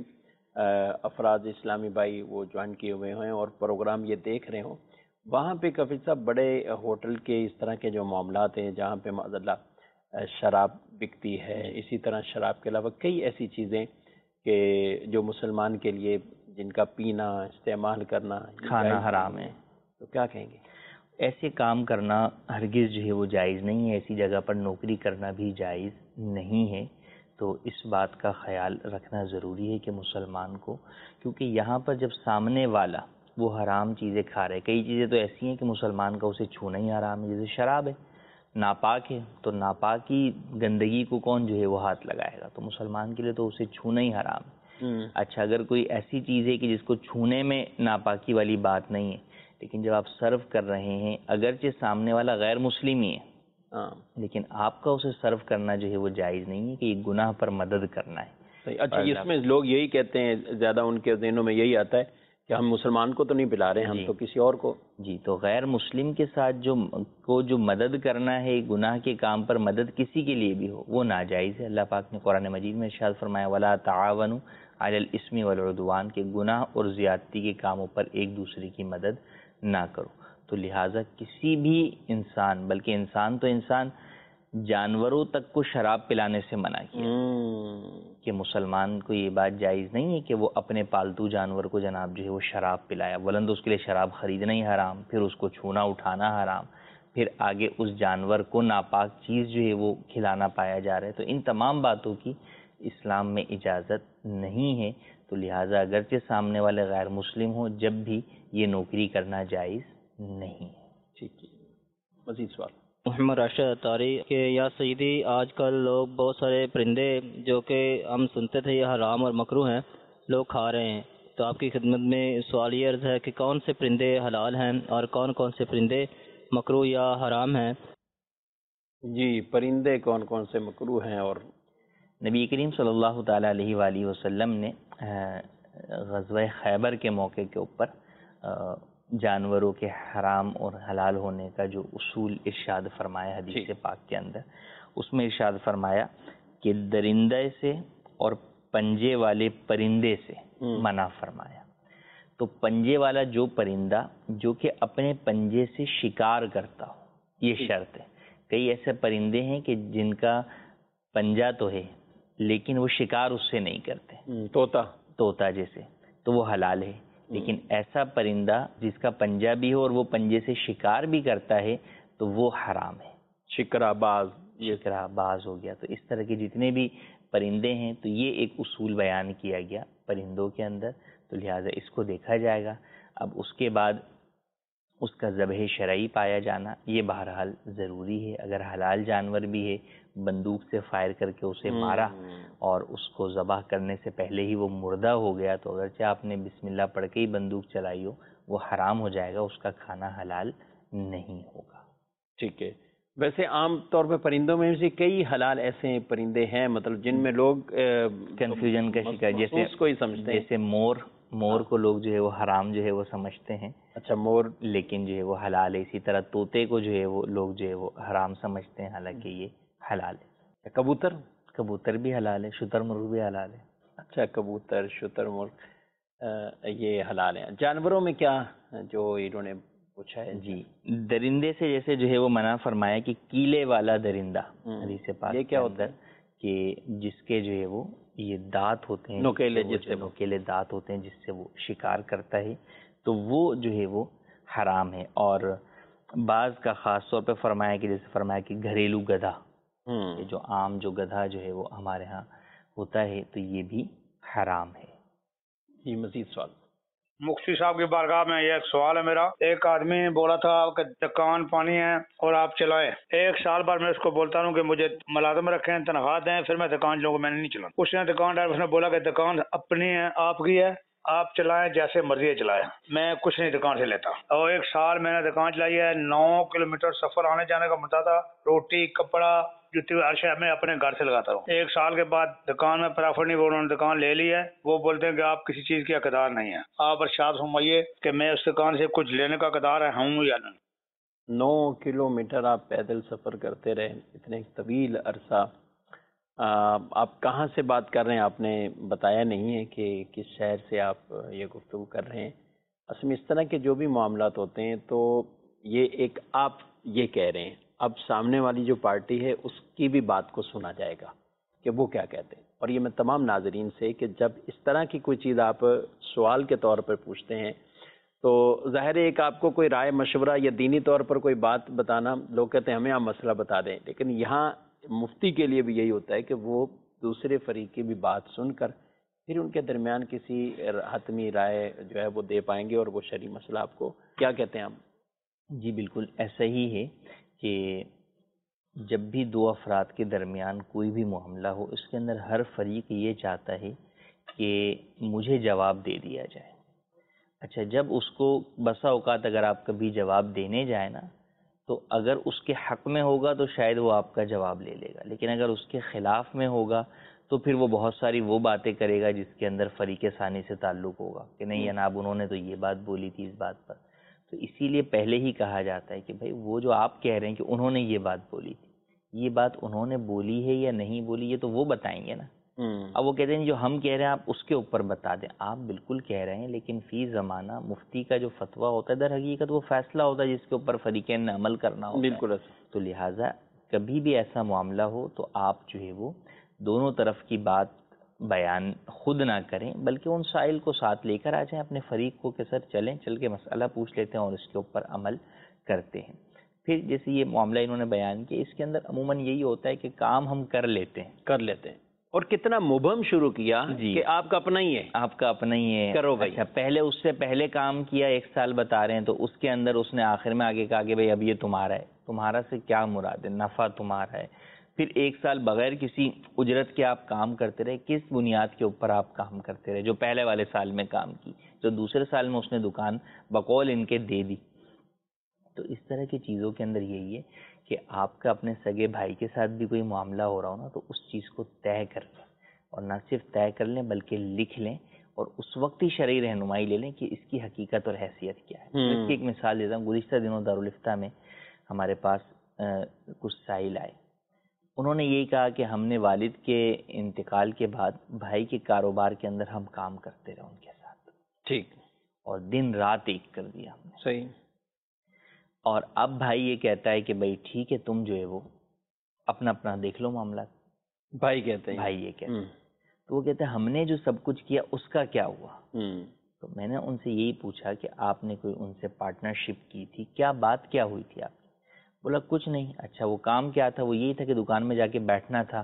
افراد اسلامی بھائی وہ جوائن کیے ہوئے ہیں اور پروگرام یہ دیکھ رہے ہوں۔ وہاں پہ کافی صاحب بڑے ہوٹل کے اس طرح کے جو معاملات ہیں جہاں پہ معاذ اللہ شراب بکتی ہے، اسی طرح شراب کے علاوہ کئی ایسی چیزیں کہ جو مسلمان کے لیے جن کا پینا استعمال کرنا کھانا حرام ہے، تو کیا کہیں گے؟ ایسے کام کرنا ہرگز جو ہے وہ جائز نہیں ہے، ایسی جگہ پر نوکری کرنا بھی جائز نہیں ہے۔ تو اس بات کا خیال رکھنا ضروری ہے کہ مسلمان کو، کیونکہ یہاں پر جب سامنے والا وہ حرام چیزیں کھا رہے، کئی چیزیں تو ایسی ہیں کہ مسلمان کا اسے چھونا ہی حرام ہے، جیسے شراب ہے، ناپاک ہے، تو ناپاکی گندگی کو کون جو ہے وہ ہاتھ لگائے گا، تو مسلمان کے لیے تو اسے چھونا ہی حرام ہے۔ اچھا، اگر کوئی ایسی چیز ہے کہ جس کو چھونے میں ناپاکی والی بات نہیں ہے، لیکن جب آپ سرو کر رہے ہیں، اگرچہ سامنے والا غیر مسلم ہی ہے لیکن آپ کا اسے سرو کرنا جو ہے وہ جائز نہیں ہے، کہ یہ گناہ پر مدد کرنا ہے۔ اچھا، اس میں لوگ یہی کہتے ہیں، زیادہ ان کے ذہنوں میں یہی آتا ہے کہ ہم مسلمان کو تو نہیں پلا رہے، ہم تو کسی اور کو۔ جی، تو غیر مسلم کے ساتھ جو کو جو مدد کرنا ہے گناہ کے کام پر، مدد کسی کے لیے بھی ہو، وہ ناجائز ہے۔ اللہ پاک نے قرآن مجید میں ارشاد فرمایا وَلَا تَعَاوَنُوا عَلَى الْإِثْمِ وَالْعُدْوَانِ، کہ گناہ اور زیادتی کے کاموں پر ایک دوسرے کی مدد نہ کرو۔ تو لہٰذا کسی بھی انسان، بلکہ انسان تو انسان، جانوروں تک کو شراب پلانے سے منع کیا کہ مسلمان کو یہ بات جائز نہیں ہے کہ وہ اپنے پالتو جانور کو جناب جو ہے وہ شراب پلایا، ولند اس کے لیے شراب خریدنا ہی حرام، پھر اس کو چھونا اٹھانا حرام، پھر آگے اس جانور کو ناپاک چیز جو ہے وہ کھلانا پایا جا رہا ہے۔ تو ان تمام باتوں کی اسلام میں اجازت نہیں ہے، تو لہٰذا اگرچہ سامنے والے غیر مسلم ہوں، جب بھی یہ نوکری کرنا جائز نہیں ہے۔ ٹھیک ہے، مزید سوال؟ محمد راشد طاری کہ یا سیدی، آج کل لوگ بہت سارے پرندے جو کہ ہم سنتے تھے یہ حرام اور مکروہ ہیں، لوگ کھا رہے ہیں، تو آپ کی خدمت میں سوال یہ عرض ہے کہ کون سے پرندے حلال ہیں اور کون کون سے پرندے مکروہ یا حرام ہیں؟ جی، پرندے کون کون سے مکروہ ہیں؟ اور نبی کریم صلی اللہ تعالیٰ علیہ وآلہ وسلم نے غزوہ خیبر کے موقع کے اوپر جانوروں کے حرام اور حلال ہونے کا جو اصول ارشاد فرمایا حدیث پاک کے اندر، اس میں ارشاد فرمایا کہ درندے سے اور پنجے والے پرندے سے منع فرمایا۔ تو پنجے والا جو پرندہ جو کہ اپنے پنجے سے شکار کرتا ہو، یہ شرط ہے۔ کئی ایسے پرندے ہیں کہ جن کا پنجہ تو ہے لیکن وہ شکار اس سے نہیں کرتے، طوطا طوطا جیسے، تو وہ حلال ہے۔ لیکن ایسا پرندہ جس کا پنجہ بھی ہو اور وہ پنجے سے شکار بھی کرتا ہے تو وہ حرام ہے۔ شکرا باز، شکرا باز ہو گیا۔ تو اس طرح کے جتنے بھی پرندے ہیں، تو یہ ایک اصول بیان کیا گیا پرندوں کے اندر، تو لہٰذا اس کو دیکھا جائے گا۔ اب اس کے بعد اس کا ذبح شرعی پایا جانا یہ بہرحال ضروری ہے۔ اگر حلال جانور بھی ہے، بندوق سے فائر کر کے اسے مارا اور اس کو ذبح کرنے سے پہلے ہی وہ مردہ ہو گیا، تو اگرچہ آپ نے بسم اللہ پڑھ کے ہی بندوق چلائی ہو، وہ حرام ہو جائے گا، اس کا کھانا حلال نہیں ہوگا۔ ٹھیک ہے۔ ویسے عام طور پہ پرندوں میں سے کئی حلال ایسے پرندے ہیں مطلب جن میں لوگ کنفیوژن کا شکار، جیسے کو ہی سمجھتے ہیں، جیسے مور مور کو لوگ جو ہے وہ حرام جو ہے وہ سمجھتے ہیں، اچھا مور، لیکن جو ہے وہ حلال ہے۔ اسی طرح طوطے کو جو ہے وہ لوگ جو ہے وہ حرام سمجھتے ہیں، حالانکہ یہ حلال ہے۔ کبوتر کبوتر بھی حلال ہے، شتر مرغ بھی حلال ہے۔ اچھا، کبوتر، شتر مرغ یہ حلال ہیں۔ جانوروں میں کیا جو انہوں نے پوچھا ہے؟ جی، درندے سے جیسے جو ہے وہ منع فرمایا کہ کیلے والا درندہ، حدیث پاک یہ کیا ہوتا ہے کہ جس کے جو ہے وہ یہ دانت ہوتے ہیں، نوکیلے جس سے نوکیلے دانت ہوتے ہیں جس سے وہ شکار کرتا ہے، تو وہ جو ہے وہ حرام ہے. اور بعض کا خاص طور پہ فرمایا کہ جیسے فرمایا کہ گھریلو گدھا، یہ جو عام جو گدھا جو ہے وہ ہمارے ہاں ہوتا ہے تو یہ بھی حرام ہے. یہ مزید سوال. مفتی صاحب کی بارگاہ میں یہ ایک سوال ہے میرا. ایک آدمی بولا تھا کہ دکان پانی ہے اور آپ چلائیں. ایک سال بعد میں اس کو بولتا ہوں کہ مجھے ملازم رکھیں، تنخواہ دیں، پھر میں دکان چلاؤں. میں نے نہیں چلانا. اس نے دکاندار اس نے بولا کہ دکان اپنی ہے، آپ کی ہے، آپ چلائیں جیسے مرضی چلائیں، میں کچھ نہیں دکان سے لیتا. اور ایک سال میں نے دکان چلائی ہے، نو کلومیٹر سفر آنے جانے کا ملتا تھا. روٹی کپڑا جوتی ہر شے میں اپنے گھر سے لگاتا ہوں. ایک سال کے بعد دکان میں پرافٹ نہیں، انہوں نے دکان لے لی ہے. وہ بولتے ہیں کہ آپ کسی چیز کے حقدار نہیں ہیں. آپ ارشاد فرمائیے کہ میں اس دکان سے کچھ لینے کا حقدار ہوں یا نہیں. نو کلو میٹر آپ پیدل سفر کرتے رہے اتنے طویل عرصہ. آپ کہاں سے بات کر رہے ہیں؟ آپ نے بتایا نہیں ہے کہ کس شہر سے آپ یہ گفتگو کر رہے ہیں. اصل میں اس طرح کے جو بھی معاملات ہوتے ہیں تو یہ ایک آپ یہ کہہ رہے ہیں، اب سامنے والی جو پارٹی ہے اس کی بھی بات کو سنا جائے گا کہ وہ کیا کہتے ہیں. اور یہ میں تمام ناظرین سے کہ جب اس طرح کی کوئی چیز آپ سوال کے طور پر پوچھتے ہیں تو ظاہر ہے ایک آپ کو کوئی رائے مشورہ یا دینی طور پر کوئی بات بتانا، لوگ کہتے ہیں ہمیں آپ مسئلہ بتا دیں، لیکن یہاں مفتی کے لیے بھی یہی ہوتا ہے کہ وہ دوسرے فریق کی بھی بات سن کر پھر ان کے درمیان کسی حتمی رائے جو ہے وہ دے پائیں گے اور وہ شرعی مسئلہ آپ کو کیا کہتے ہیں آپ؟ جی بالکل ایسا ہی ہے کہ جب بھی دو افراد کے درمیان کوئی بھی معاملہ ہو، اس کے اندر ہر فریق یہ چاہتا ہے کہ مجھے جواب دے دیا جائے. اچھا، جب اس کو بسا اوقات اگر آپ کبھی جواب دینے جائیں نا تو اگر اس کے حق میں ہوگا تو شاید وہ آپ کا جواب لے لے گا، لیکن اگر اس کے خلاف میں ہوگا تو پھر وہ بہت ساری وہ باتیں کرے گا جس کے اندر فریق ثانی سے تعلق ہوگا کہ نہیں جناب انہوں نے تو یہ بات بولی تھی اس بات پر. تو اسی لیے پہلے ہی کہا جاتا ہے کہ بھائی وہ جو آپ کہہ رہے ہیں کہ انہوں نے یہ بات بولی تھی، یہ بات انہوں نے بولی ہے یا نہیں بولی یہ تو وہ بتائیں گے نا. اب وہ کہتے ہیں جو ہم کہہ رہے ہیں آپ اس کے اوپر بتا دیں. آپ بالکل کہہ رہے ہیں، لیکن فی زمانہ مفتی کا جو فتویٰ ہوتا ہے در حقیقت وہ فیصلہ ہوتا ہے جس کے اوپر فریقین نے عمل کرنا ہوتا ہے. بالکل. تو لہٰذا کبھی بھی ایسا معاملہ ہو تو آپ جو ہے وہ دونوں طرف کی بات بیان خود نہ کریں، بلکہ ان سائل کو ساتھ لے کر آ جائیں اپنے فریق کو کہ سر چلیں، چل کے مسئلہ پوچھ لیتے ہیں اور اس کے اوپر عمل کرتے ہیں. پھر جیسے یہ معاملہ انہوں نے بیان کیا، اس کے اندر عموماً یہی ہوتا ہے کہ کام ہم کر لیتے ہیں کر لیتے ہیں اور کتنا مبہم شروع کیا جی کہ آپ کا اپنا ہی ہے، آپ کا اپنا ہی ہے، کرو بھائی. اچھا پہلے اس سے پہلے کام کیا ایک سال بتا رہے ہیں تو اس کے اندر اس نے آخر میں آگے کہا کہ بھائی اب یہ تمہارا ہے. تمہارا سے کیا مراد ہے؟ نفع تمہارا ہے. پھر ایک سال بغیر کسی اجرت کے آپ کام کرتے رہے. کس بنیاد کے اوپر آپ کام کرتے رہے؟ جو پہلے والے سال میں کام کی، جو دوسرے سال میں اس نے دکان بقول ان کے دے دی. تو اس طرح کی چیزوں کے اندر یہی ہے کہ آپ کا اپنے سگے بھائی کے ساتھ بھی کوئی معاملہ ہو رہا ہو نا تو اس چیز کو طے کر لیں، اور نہ صرف طے کر لیں بلکہ لکھ لیں اور اس وقت ہی شرعی رہنمائی لے لیں کہ اس کی حقیقت اور حیثیت کیا ہے. اس کی ایک مثال دیتا ہوں. گزشتہ دنوں دارالفتہ میں ہمارے پاس کچھ سائل آئے. انہوں نے یہی کہا کہ ہم نے والد کے انتقال کے بعد بھائی کے کاروبار کے اندر ہم کام کرتے رہے ان کے ساتھ، ٹھیک، اور دن رات ایک کر دیا ہم نے. صحیح. اور اب بھائی یہ کہتا ہے کہ بھائی ٹھیک ہے تم جو ہے وہ اپنا اپنا دیکھ لو معاملات. بھائی کہتے ہیں بھائی یہ کہتے ہیں. تو وہ کہتے ہیں ہم نے جو سب کچھ کیا اس کا کیا ہوا؟ تو میں نے ان سے یہی پوچھا کہ آپ نے کوئی ان سے پارٹنرشپ کی تھی؟ کیا بات کیا ہوئی تھی آپ کی؟ بولا کچھ نہیں. اچھا وہ کام کیا تھا؟ وہ یہی تھا کہ دکان میں جا کے بیٹھنا تھا،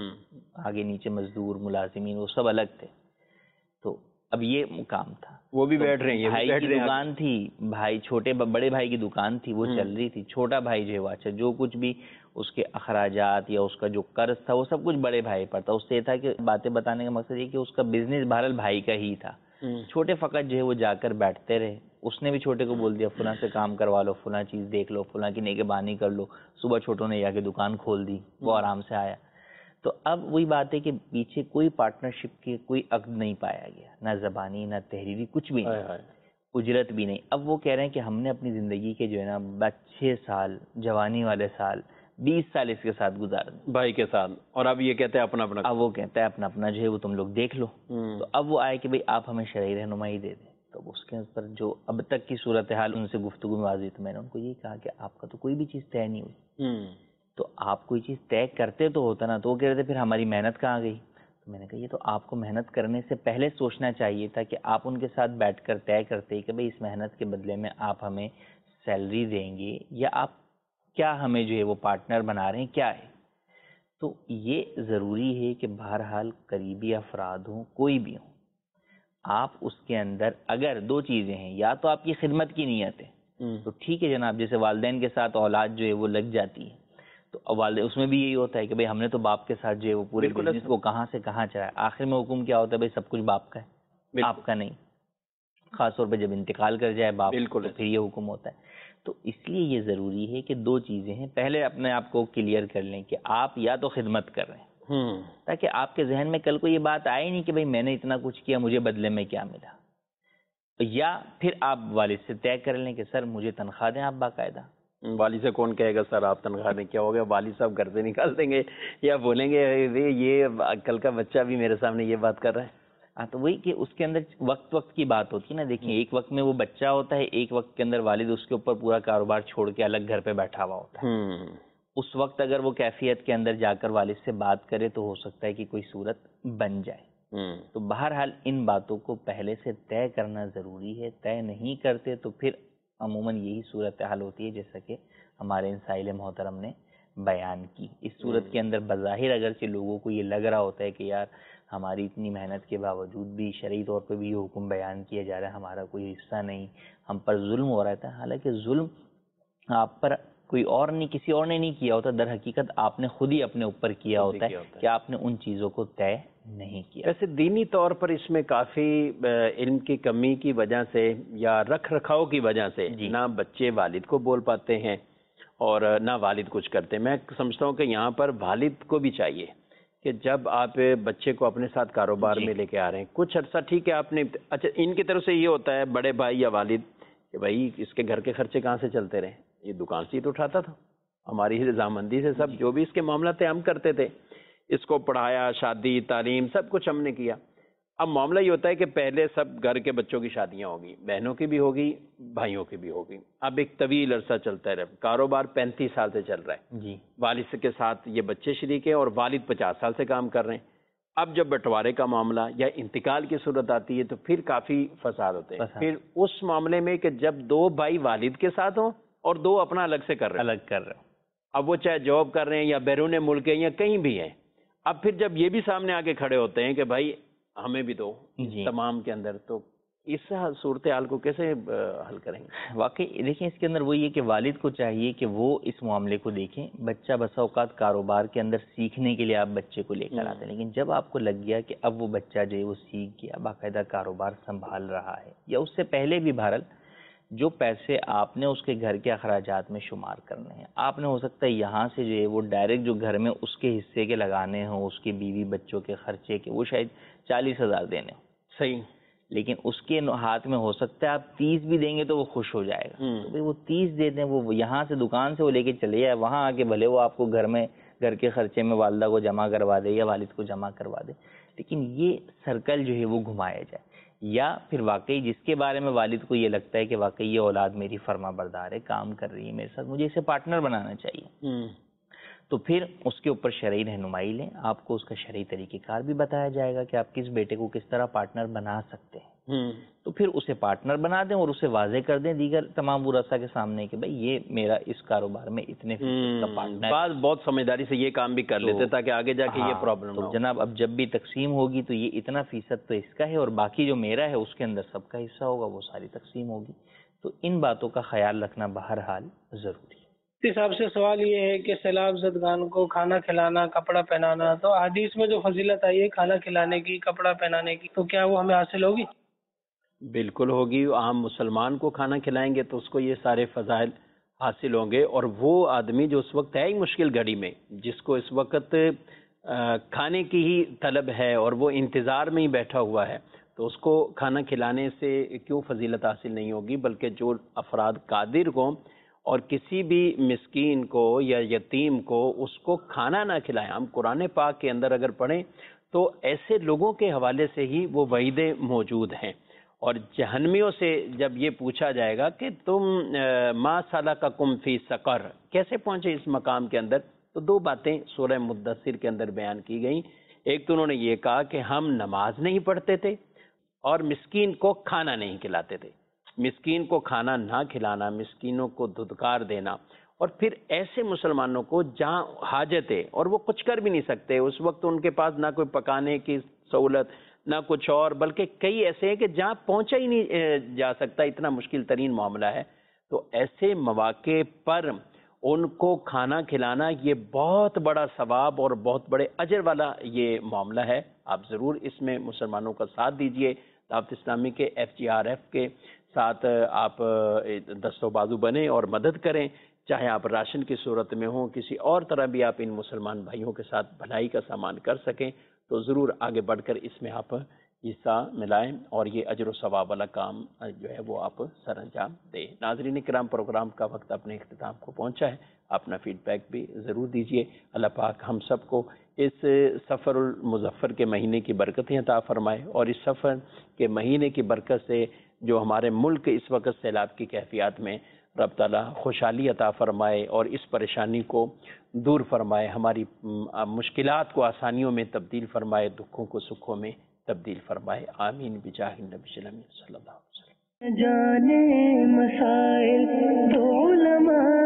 آگے نیچے مزدور ملازمین وہ سب الگ تھے. تو اب یہ کام تھا، وہ بھی بیٹھ رہے ہیں، بھائی کی دکان تھی، بھائی چھوٹے بڑے بھائی کی دکان تھی وہ چل رہی تھی. چھوٹا بھائی جو ہے وہ اچھا جو کچھ بھی اس کے اخراجات یا اس کا جو قرض تھا وہ سب کچھ بڑے بھائی پر تھا. اس سے یہ تھا کہ باتیں بتانے کا مقصد یہ کہ اس کا بزنس بہرحال بھائی کا ہی تھا. چھوٹے فقط جو ہے وہ جا کر بیٹھتے رہے. اس نے بھی چھوٹے کو بول دیا فلاں سے کام کروا لو، فلاں چیز دیکھ لو، فلاں کی نگہبانی کر لو. صبح چھوٹوں نے جا کے دکان کھول دی، وہ آرام سے آیا. تو اب وہی بات ہے کہ پیچھے کوئی پارٹنرشپ کی کوئی عقد نہیں پایا گیا، نہ زبانی نہ تحریری، کچھ بھی نہیں، اجرت بھی نہیں. اب وہ کہہ رہے ہیں کہ ہم نے اپنی زندگی کے جو ہے نا چھ سال جوانی والے سال بیس سال اس کے ساتھ گزار دیں بھائی کے ساتھ، اور اب یہ کہتے ہیں اپنا اپنا. اب وہ کہتا ہے اپنا اپنا جو ہے وہ تم لوگ دیکھ لو. تو اب وہ آئے کہ بھائی آپ ہمیں شرعی رہنمائی دے دیں. تو اس کے اوپر جو اب تک کی صورتحال ان سے گفتگو میں واضح تو میں نے ان کو یہی کہا کہ آپ کا تو کوئی بھی چیز طے نہیں ہوئی، تو آپ کوئی چیز طے کرتے تو ہوتا نا. تو وہ کہہ رہے تھے پھر ہماری محنت کہاں گئی؟ میں نے کہا یہ تو آپ کو محنت کرنے سے پہلے سوچنا چاہیے تھا کہ آپ ان کے ساتھ بیٹھ کر طے کرتے کہ بھئی اس محنت کے بدلے میں آپ ہمیں سیلری دیں گے یا آپ کیا ہمیں جو ہے وہ پارٹنر بنا رہے ہیں کیا ہے. تو یہ ضروری ہے کہ بہرحال قریبی افراد ہوں کوئی بھی ہوں آپ اس کے اندر اگر دو چیزیں ہیں یا تو آپ کی خدمت کی نیت ہے تو ٹھیک ہے جناب, جیسے والدین کے ساتھ اولاد جو ہے وہ لگ جاتی ہے تو والد اس میں بھی یہی ہوتا ہے کہ بھئی ہم نے تو باپ کے ساتھ جو ہے وہ پورے بزنس کو کہاں سے کہاں چلایا, آخر میں حکم کیا ہوتا ہے بھئی سب کچھ باپ کا ہے آپ کا نہیں, خاص طور پہ جب انتقال کر جائے باپ تو پھر یہ حکم ہوتا ہے. تو اس لیے یہ ضروری ہے کہ دو چیزیں ہیں, پہلے اپنے آپ کو کلیئر کر لیں کہ آپ یا تو خدمت کر رہے ہیں تاکہ آپ کے ذہن میں کل کو یہ بات آئے نہیں کہ بھئی میں نے اتنا کچھ کیا مجھے بدلے میں کیا ملا, یا پھر آپ والد سے طے کر لیں کہ سر مجھے تنخواہ دیں آپ باقاعدہ. والد سے کون کہے گا سر آپ تنخواہ دیں, کیا ہو گیا والد صاحب گھر سے نکال دیں گے یا بولیں گے یہ کل کا بچہ بھی میرے سامنے یہ بات کر رہا ہے. ہاں تو وہی کہ اس کے اندر وقت وقت کی بات ہوتی ہے نا, دیکھیں ایک وقت میں وہ بچہ ہوتا ہے, ایک وقت کے اندر والد اس کے اوپر پورا کاروبار چھوڑ کے الگ گھر پہ بیٹھا ہوا ہوتا ہے. اس وقت اگر وہ کیفیت کے اندر جا کر والد سے بات کرے تو ہو سکتا ہے کہ کوئی صورت بن جائے. تو بہرحال ان باتوں کو پہلے سے طے کرنا ضروری ہے, طے نہیں کرتے تو پھر عموماً یہی صورتحال ہوتی ہے جیسا کہ ہمارے انسائل محترم نے بیان کی. اس صورت کے اندر بظاہر اگرچہ لوگوں کو یہ لگ رہا ہوتا ہے کہ یار ہماری اتنی محنت کے باوجود بھی شرعی طور پہ بھی یہ حکم بیان کیا جا رہا ہے, ہمارا کوئی حصہ نہیں, ہم پر ظلم ہو رہا تھا, حالانکہ ظلم آپ پر کوئی اور نہیں کسی اور نے نہیں کیا ہوتا, در حقیقت آپ نے خود ہی اپنے اوپر کیا ہوتا ہے کہ آپ نے ان چیزوں کو طے نہیں کیا. ویسے دینی طور پر اس میں کافی علم کی کمی کی وجہ سے یا رکھ رکھاؤ کی وجہ سے نہ بچے والد کو بول پاتے ہیں اور نہ والد کچھ کرتے. میں سمجھتا ہوں کہ یہاں پر والد کو بھی چاہیے کہ جب آپ بچے کو اپنے ساتھ کاروبار میں لے کے آ رہے ہیں کچھ عرصہ ٹھیک ہے آپ نے, اچھا ان کی طرف سے یہ ہوتا ہے بڑے بھائی یا والد کہ بھائی اس کے گھر کے خرچے کہاں سے چلتے رہے, یہ دکان سے ہی تو اٹھاتا تھا, ہماری رضامندی سے سب جو بھی اس کے معاملات تھے ہم کرتے تھے, اس کو پڑھایا, شادی, تعلیم سب کچھ ہم نے کیا. اب معاملہ یہ ہوتا ہے کہ پہلے سب گھر کے بچوں کی شادیاں ہوگی, بہنوں کی بھی ہوگی, بھائیوں کی بھی ہوگی. اب ایک طویل عرصہ چلتا ہے, کاروبار پینتیس سال سے چل رہا ہے جی, والد کے ساتھ یہ بچے شریک ہیں اور والد پچاس سال سے کام کر رہے ہیں. اب جب بٹوارے کا معاملہ یا انتقال کی صورت آتی ہے تو پھر کافی فساد ہوتے ہیں. پھر اس معاملے میں کہ جب دو بھائی والد کے ساتھ ہوں اور دو اپنا الگ سے کر رہے ہیں, الگ کر رہے ہیں, اب وہ چاہے جاب کر رہے ہیں یا بیرون ملک ہیں یا کہیں بھی ہیں, اب پھر جب یہ بھی سامنے آ کے کھڑے ہوتے ہیں کہ بھائی ہمیں بھی دو جی. تمام کے اندر تو اس صورتحال کو کیسے حل کریں گے؟ واقعی دیکھیں اس کے اندر وہی ہے کہ والد کو چاہیے کہ وہ اس معاملے کو دیکھیں. بچہ بسا اوقات کاروبار کے اندر سیکھنے کے لیے آپ بچے کو لے کر آتے ہیں, لیکن جب آپ کو لگ گیا کہ اب وہ بچہ جو ہے وہ سیکھ گیا, باقاعدہ کاروبار سنبھال رہا ہے, یا اس سے پہلے بھی بہرحال جو پیسے آپ نے اس کے گھر کے اخراجات میں شمار کرنے ہیں, آپ نے ہو سکتا ہے یہاں سے جو ہے وہ ڈائریکٹ جو گھر میں اس کے حصے کے لگانے ہوں, اس کی بیوی بچوں کے خرچے کے, وہ شاید چالیس ہزار دینے ہوں صحیح, لیکن اس کے ہاتھ میں ہو سکتا ہے آپ تیس بھی دیں گے تو وہ خوش ہو جائے گا. تو بھائی وہ تیس دے دیں, وہ یہاں سے دکان سے وہ لے کے چلے جائے, وہاں آ کے بھلے وہ آپ کو گھر میں گھر کے خرچے میں والدہ کو جمع کروا دے یا والد کو جمع کروا دے, لیکن یہ سرکل جو ہے وہ گھمایا جائے. یا پھر واقعی جس کے بارے میں والد کو یہ لگتا ہے کہ واقعی یہ اولاد میری فرما بردار ہے, کام کر رہی ہے میرے ساتھ, مجھے اسے پارٹنر بنانا چاہیے, تو پھر اس کے اوپر شرعی رہنمائی لیں. آپ کو اس کا شرعی طریقہ کار بھی بتایا جائے گا کہ آپ کس بیٹے کو کس طرح پارٹنر بنا سکتے ہیں, تو پھر اسے پارٹنر بنا دیں اور اسے واضح کر دیں دیگر تمام ورثاء کے سامنے کہ بھائی یہ میرا اس کاروبار میں اتنے فیصد کا پارٹنر ہے. بعض بہت سمجھداری سے یہ کام بھی کر لیتے تاکہ آگے جا کے یہ پرابلم نہ ہو. جناب اب جب بھی تقسیم ہوگی تو یہ اتنا فیصد تو اس کا ہے اور باقی جو میرا ہے اس کے اندر سب کا حصہ ہوگا, وہ ساری تقسیم ہوگی. تو ان باتوں کا خیال رکھنا بہرحال ضروری ہے. اس حساب سے سوال یہ ہے کہ سیلاب زدگان کو کھانا کھلانا, کپڑا پہنانا, تو حدیث میں جو فضیلت آئی ہے کھانا کھلانے کی, کپڑا پہنانے کی, تو کیا وہ ہمیں حاصل ہوگی؟ بالکل ہوگی. عام مسلمان کو کھانا کھلائیں گے تو اس کو یہ سارے فضائل حاصل ہوں گے, اور وہ آدمی جو اس وقت ہے ہی مشکل گھڑی میں, جس کو اس وقت کھانے کی ہی طلب ہے اور وہ انتظار میں ہی بیٹھا ہوا ہے, تو اس کو کھانا کھلانے سے کیوں فضیلت حاصل نہیں ہوگی, بلکہ جو افراد قادر ہوں اور کسی بھی مسکین کو یا یتیم کو اس کو کھانا نہ کھلائیں. ہم قرآن پاک کے اندر اگر پڑھیں تو ایسے لوگوں کے حوالے سے ہی وہ وعیدیں موجود ہیں. اور جہنمیوں سے جب یہ پوچھا جائے گا کہ تم ما سلککم فی سقر, کیسے پہنچے اس مقام کے اندر, تو دو باتیں سورہ مدثر کے اندر بیان کی گئیں. ایک تو انہوں نے یہ کہا کہ ہم نماز نہیں پڑھتے تھے اور مسکین کو کھانا نہیں کھلاتے تھے. مسکین کو کھانا نہ کھلانا، مسکینوں کو دھدکار دینا، اور پھر ایسے مسلمانوں کو جہاں حاجت ہے اور وہ کچھ کر بھی نہیں سکتے، اس وقت ان کے پاس نہ کوئی پکانے کی سہولت نہ کچھ اور، بلکہ کئی ایسے ہیں کہ جہاں پہنچا ہی نہیں جا سکتا، اتنا مشکل ترین معاملہ ہے. تو ایسے مواقع پر ان کو کھانا کھلانا یہ بہت بڑا ثواب اور بہت بڑے اجر والا یہ معاملہ ہے. آپ ضرور اس میں مسلمانوں کا ساتھ دیجئے. دعوت اسلامی کے ایف جی آر ایف کے ساتھ آپ دست و بازو بنیں اور مدد کریں، چاہے آپ راشن کی صورت میں ہوں، کسی اور طرح بھی آپ ان مسلمان بھائیوں کے ساتھ بھلائی کا سامان کر سکیں تو ضرور آگے بڑھ کر اس میں آپ حصہ ملائیں اور یہ اجر و ثواب والا کام جو ہے وہ آپ سر انجام دیں. ناظرین کرام، پروگرام کا وقت اپنے اختتام کو پہنچا ہے. اپنا فیڈ بیک بھی ضرور دیجئے. اللہ پاک ہم سب کو اس سفر المظفر کے مہینے کی برکتیں عطا فرمائے، اور اس سفر کے مہینے کی برکت سے جو ہمارے ملک اس وقت سیلاب کی کیفیات میں رب تعالیٰ خوشحالی عطا فرمائے اور اس پریشانی کو دور فرمائے، ہماری مشکلات کو آسانیوں میں تبدیل فرمائے، دکھوں کو سکھوں میں تبدیل فرمائے. آمین بجاہ النبی صلی اللہ علیہ وسلم. جانے مسائل تو علماء